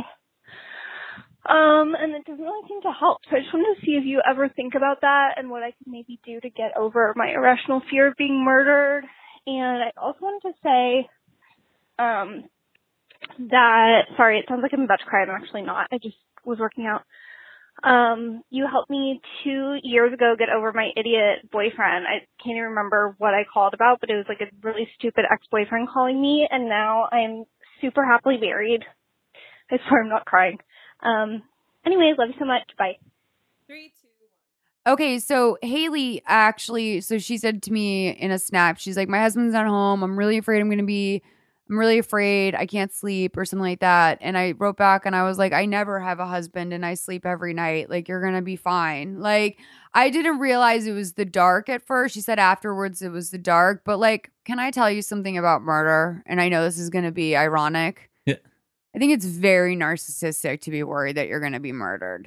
Um, and it doesn't really seem to help. So I just wanted to see if you ever think about that and what I could maybe do to get over my irrational fear of being murdered. And I also wanted to say, um, that, sorry, it sounds like I'm about to cry. I'm actually not. I just was working out. Um, you helped me two years ago get over my idiot boyfriend. I can't even remember what I called about, but it was like a really stupid ex-boyfriend calling me. And now I'm super happily married. I swear I'm not crying. Um, anyways, love you so much. Bye. Three, two, one. Okay, so Haley actually, so she said to me in a snap, she's like, my husband's not home. I'm really afraid I'm going to be, I'm really afraid I can't sleep or something like that. And I wrote back and I was like, I never have a husband and I sleep every night. Like, you're going to be fine. Like, I didn't realize it was the dark at first. She said afterwards it was the dark. But like, can I tell you something about murder? And I know this is going to be ironic. Yeah. I think it's very narcissistic to be worried that you're going to be murdered.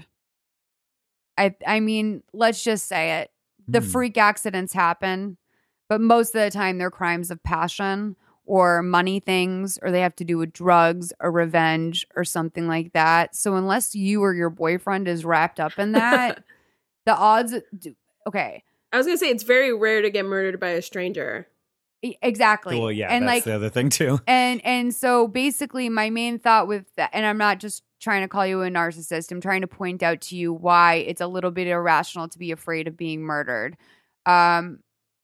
I I mean, let's just say it. The Hmm. freak accidents happen, but most of the time they're crimes of passion or money things, or they have to do with drugs or revenge or something like that. So unless you or your boyfriend is wrapped up in that, the odds do, okay. I was going to say, it's very rare to get murdered by a stranger. E- Exactly. Well, yeah, and that's like the other thing too. And and so basically my main thought with that, and I'm not just trying to call you a narcissist, I'm trying to point out to you why it's a little bit irrational to be afraid of being murdered. Um,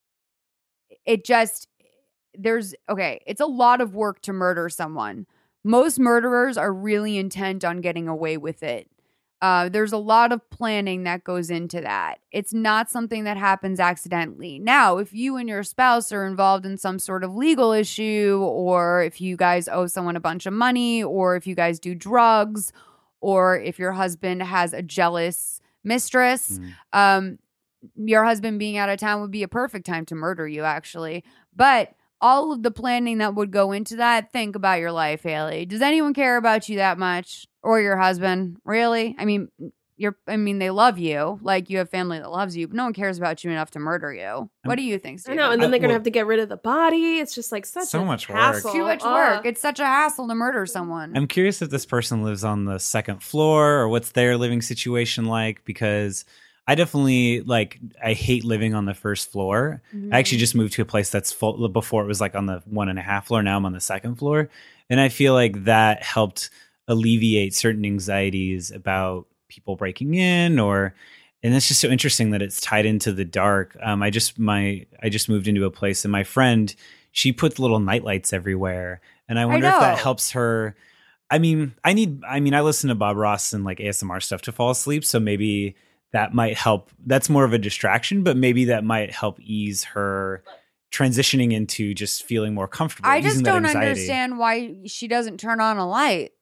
it just, there's, okay, it's a lot of work to murder someone. Most murderers are really intent on getting away with it. Uh, there's a lot of planning that goes into that. It's not something that happens accidentally. Now, if you and your spouse are involved in some sort of legal issue, or if you guys owe someone a bunch of money, or if you guys do drugs, or if your husband has a jealous mistress, Mm. um, your husband being out of town would be a perfect time to murder you, actually. But all of the planning that would go into that, think about your life, Haley. Does anyone care about you that much? Or your husband? Really? I mean, you're, I mean, they love you. Like, you have family that loves you, but no one cares about you enough to murder you. What do you think, I Steven? know, and then I- they're gonna well- have to get rid of the body. It's just like such So a much work. hassle. Too much Ugh. work. It's such a hassle to murder someone. I'm curious if this person lives on the second floor or what's their living situation like, because I definitely like I hate living on the first floor. Mhm. I actually just moved to a place that's full. Before it was like on the one and a half floor. Now I'm on the second floor, and I feel like that helped alleviate certain anxieties about people breaking in, or and it's just so interesting that it's tied into the dark. Um, I just my I just moved into a place, and my friend, she puts little nightlights everywhere, and I wonder if that know. helps her. I mean, I need. I mean, I listen to Bob Ross and like A S M R stuff to fall asleep, so maybe that might help. That's more of a distraction, but maybe that might help ease her transitioning into just feeling more comfortable. I just easing that don't anxiety. understand why she doesn't turn on a light.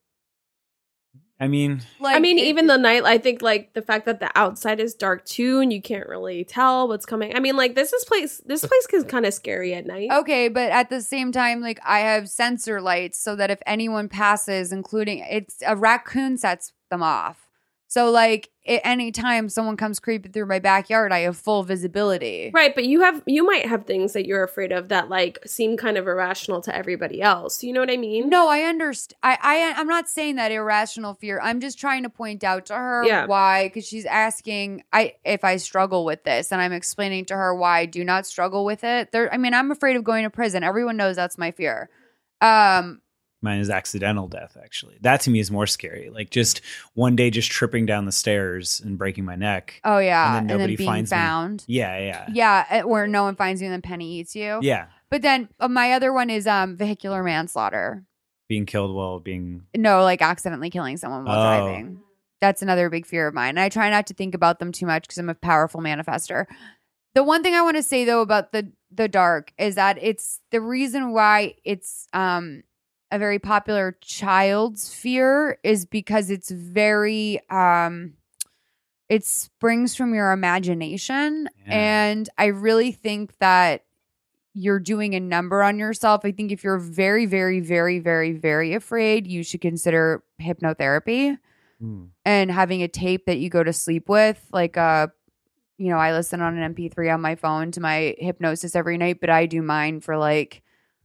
I mean, Like, I mean, it- even the night, I think like the fact that the outside is dark too, and you can't really tell what's coming. I mean, like this is place. This place is kind of scary at night. Okay, but at the same time, like I have sensor lights so that if anyone passes, including it's a raccoon sets them off. So like at any time someone comes creeping through my backyard, I have full visibility. Right, but you have you might have things that you're afraid of that like seem kind of irrational to everybody else. You know what I mean? No, I understand. I, I, I'm not saying that irrational fear. I'm just trying to point out to her Yeah. why, because she's asking I if I struggle with this, and I'm explaining to her why I do not struggle with it. There, I mean, I'm afraid of going to prison. Everyone knows that's my fear. Um, mine is accidental death, actually. That to me is more scary. Like just one day just tripping down the stairs and breaking my neck. oh yeah, And then nobody being finds me. found. Yeah, yeah. Yeah, eh, where no one finds you and then Penny eats you. Yeah. But then uh, my other one is um vehicular manslaughter. Being killed while being No, like accidentally killing someone while Oh. driving. That's another big fear of mine. And I try not to think about them too much because I'm a powerful manifester. The one thing I want to say though about the the dark is that it's the reason why it's um a very popular child's fear is because it's very um it springs from your imagination. Yeah. And I really think that you're doing a number on yourself. I think if you're very, very, very, very, very afraid, you should consider hypnotherapy Hmm. and having a tape that you go to sleep with. Like, uh, you know, I listen on an M P three on my phone to my hypnosis every night, but I do mine for like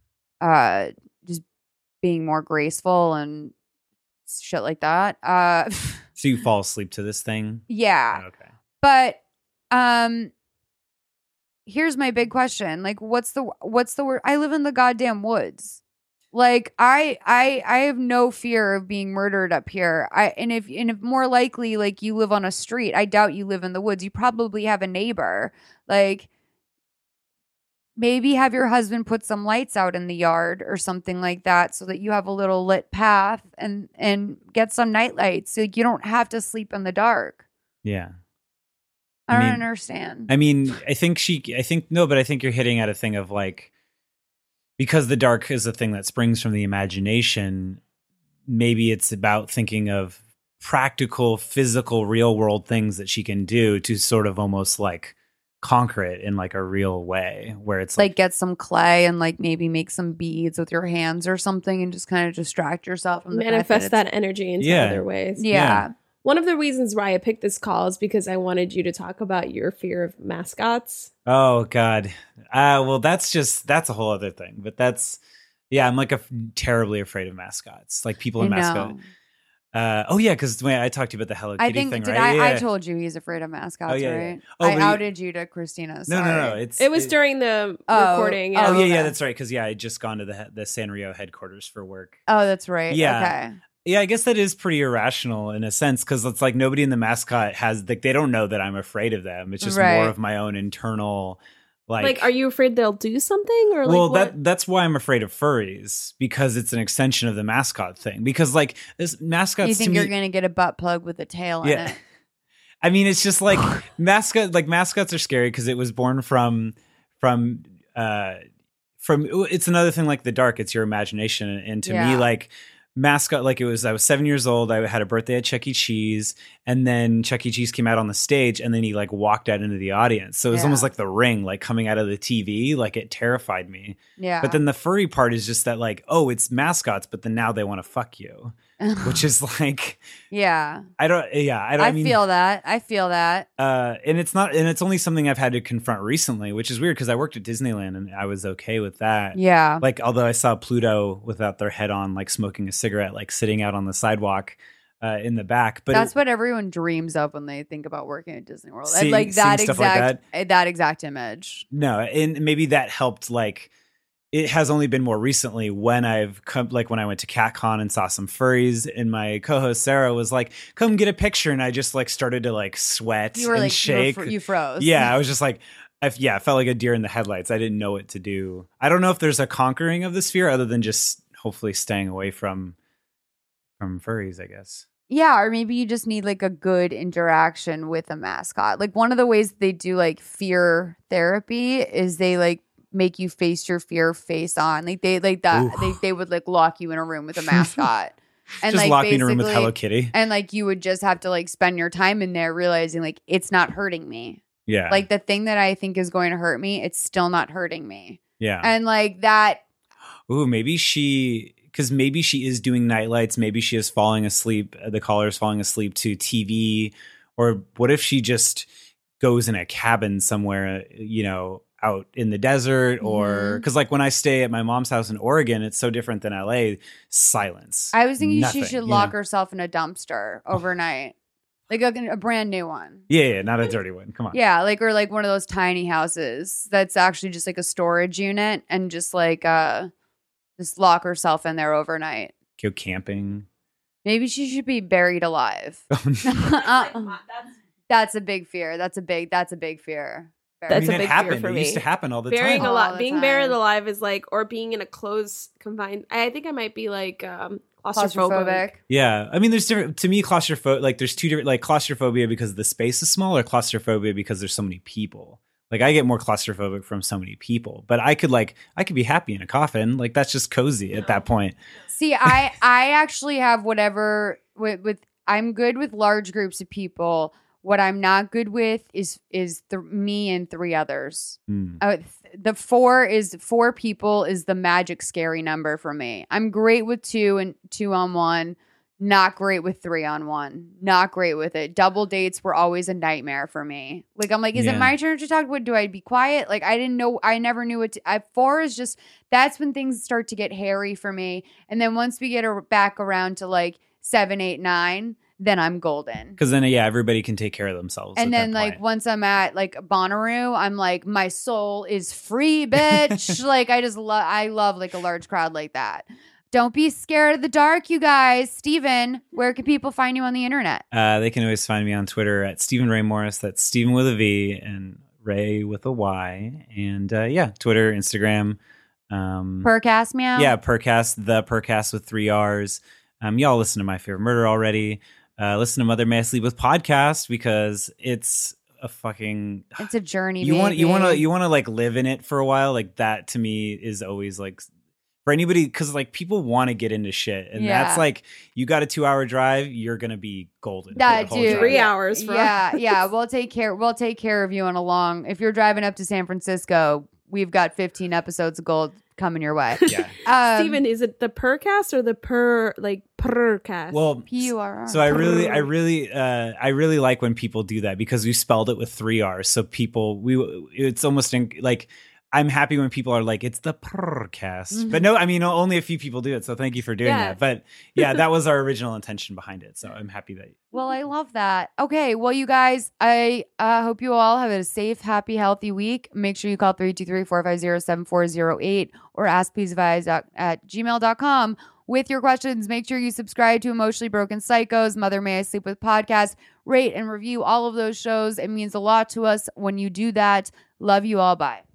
uh, just being more graceful and shit like that. Uh, So you fall asleep to this thing? yeah. Okay. But um here's my big question. Like what's the what's the word? I live in the goddamn woods. Like I I I have no fear of being murdered up here. I and if and if more likely like you live on a street, I doubt you live in the woods. You probably have a neighbor. Like maybe have your husband put some lights out in the yard or something like that so that you have a little lit path and and get some night lights so you don't have to sleep in the dark. Yeah. I I don't mean- understand. I mean, I think she, I think, no, but I think you're hitting at a thing of like, because the dark is a thing that springs from the imagination, maybe it's about thinking of practical, physical, real world things that she can do to sort of almost like conquer it in like a real way where it's like like, get some clay and like maybe make some beads with your hands or something and just kind of distract yourself from the fact Manifest it's- that energy into Yeah. other ways. Yeah. Yeah. One of the reasons why I picked this call is because I wanted you to talk about your fear of mascots. oh God. Uh, well, that's just, that's a whole other thing, but that's, yeah, I'm like a terribly afraid of mascots, like people I in mascot. know. Uh, oh yeah, because when I talked to you about the Hello Kitty I think thing, did right? I, yeah. I told you he's afraid of mascots, Oh, yeah, yeah. right? Oh, I but you- outed you to Christina. no, Sorry. no, no. It's It was it- during the Oh, recording. oh, Oh yeah, yeah, okay. that's right. Because yeah, I had just gone to the he- the Sanrio headquarters for work. Oh, that's right. Yeah. Okay. Yeah, I guess that is pretty irrational in a sense because it's like nobody in the mascot has like they don't know that I'm afraid of them. It's just Right. more of my own internal like. Like, are you afraid they'll do something or like well, what? that that's why I'm afraid of furries because it's an extension of the mascot thing. Because like this mascots, You to think me, you're gonna get a butt plug with a tail in Yeah. it? I mean, it's just like mascot. Like mascots are scary because it was born from from uh from. It's another thing like the dark. It's your imagination, and to Yeah. me, like mascot. Like it was. I was seven years old. I had a birthday at Chuck E. Cheese, and then Chuck E. Cheese came out on the stage, and then he like walked out into the audience. So it was Yeah. almost like The Ring, like coming out of the T V. Like it terrified me. Yeah. But then the furry part is just that like, oh, it's mascots, but then now they want to fuck you. which is like, yeah, I don't, yeah, I don't I, I mean, feel that. I feel that. Uh, and it's not, and it's only something I've had to confront recently, which is weird because I worked at Disneyland and I was okay with that. Yeah. Like, although I saw Pluto without their head on, like smoking a cigarette, like sitting out on the sidewalk uh, in the back. But that's it, what everyone dreams of when they think about working at Disney World. Seeing- like that seeing stuff like exact, that. that exact image. no, and maybe that helped. Like, it has only been more recently when I've come, like when I went to CatCon and saw some furries, and my co-host Sarah was like, "Come get a picture," and I just like started to like sweat You were and like, shake. You, were fr- you froze. Yeah, I was just like, I, yeah, I felt like a deer in the headlights. I didn't know what to do. I don't know if there's a conquering of this fear other than just hopefully staying away from from furries, I guess. Yeah, or maybe you just need like a good interaction with a mascot. Like one of the ways they do like fear therapy is they like make you face your fear face on. Like they like that Ooh. they they would like lock you in a room with a mascot. And just like lock me in a room with basically- Hello Kitty. And like you would just have to like spend your time in there realizing like it's not hurting me. Yeah. Like the thing that I think is going to hurt me, it's still not hurting me. yeah. And like that Ooh, maybe she, because maybe she is doing nightlights. Maybe she is falling asleep. The caller is falling asleep to T V. Or what if she just goes in a cabin somewhere, you know, out in the desert? Or Mhm. because like when I stay at my mom's house in Oregon, it's so different than L A. Silence. I was thinking Nothing, she should you lock know? herself in a dumpster overnight. Like a, a brand new one. Yeah, yeah, not a dirty one. Come on. Yeah, like or like one of those tiny houses that's actually just like a storage unit and just like uh just lock herself in there overnight. Go camping. Maybe she should be buried alive. Uh, that's a big fear. That's a big that's a big fear. I That's mean, a it big fear happened. for It me. used to happen all the Burying time. a All lot, the being buried time. alive is like, or being in a closed confined. I think I might be like um, claustrophobic. claustrophobic. Yeah, I mean, there's different. To me, claustrophobia, like there's two different, like claustrophobia because the space is small, or claustrophobia because there's so many people. Like I get more claustrophobic from so many people, but I could like I could be happy in a coffin. Like that's just cozy at that point. See, I I actually have whatever with, with I'm good with large groups of people. What I'm not good with is is the me and three others. Hmm. Uh, th- the four is four people is the magic scary number for me. I'm great with two and two on one. Not great with three on one. Not great with it. Double dates were always a nightmare for me. Like I'm like, is Yeah. it my turn to talk? What do I be quiet? Like I didn't know. I never knew what. To, I, four is just that's when things start to get hairy for me. And then once we get a, back around to like seven, eight, nine, then I'm golden. Because then, yeah, everybody can take care of themselves. And at then that like point. once I'm at like Bonnaroo, I'm like my soul is free, bitch. Like I just love I love like a large crowd like that. Don't be scared of the dark, you guys. Steven, where can people find you on the internet? Uh, they can always find me on Twitter at Stephen Ray Morris. That's Stephen with a V and Ray with a Y. And uh, yeah, Twitter, Instagram. Um, Percast meow. yeah, Percast, the Percast with three R's. Um, y'all listen to My Favorite Murder already. Uh, listen to Mother May I Sleep With podcast because it's a fucking. It's a journey. You want you baby. want to you want to like live in it for a while. Like that to me is always like. For anybody, because like people want to get into shit, and Yeah. that's like you got a two-hour drive, you're gonna be golden. for That the whole dude. drive. Three hours for Yeah, yeah. We'll take care. We'll take care of you on a long. If you're driving up to San Francisco, we've got fifteen episodes of gold coming your way. Yeah. Um, Steven, is it the percast or the per like percast? Well, P U R R. so I really, I really, uh, I really like when people do that because we spelled it with three R's. So people, we, it's almost in, like. I'm happy when people are like, it's the Percast. Mm-hmm. But no, I mean, only a few people do it. So thank you for doing Yeah. that. But yeah, that was our original intention behind it. So I'm happy that. Well, I love that. Okay, well, you guys, I uh, hope you all have a safe, happy, healthy week. Make sure you call three two three, four five zero, seven four zero eight or askpleaseadvise at gmail dot com with your questions. Make sure you subscribe to Emotionally Broken Psychos, Mother May I Sleep With podcast, rate and review all of those shows. It means a lot to us when you do that. Love you all. Bye.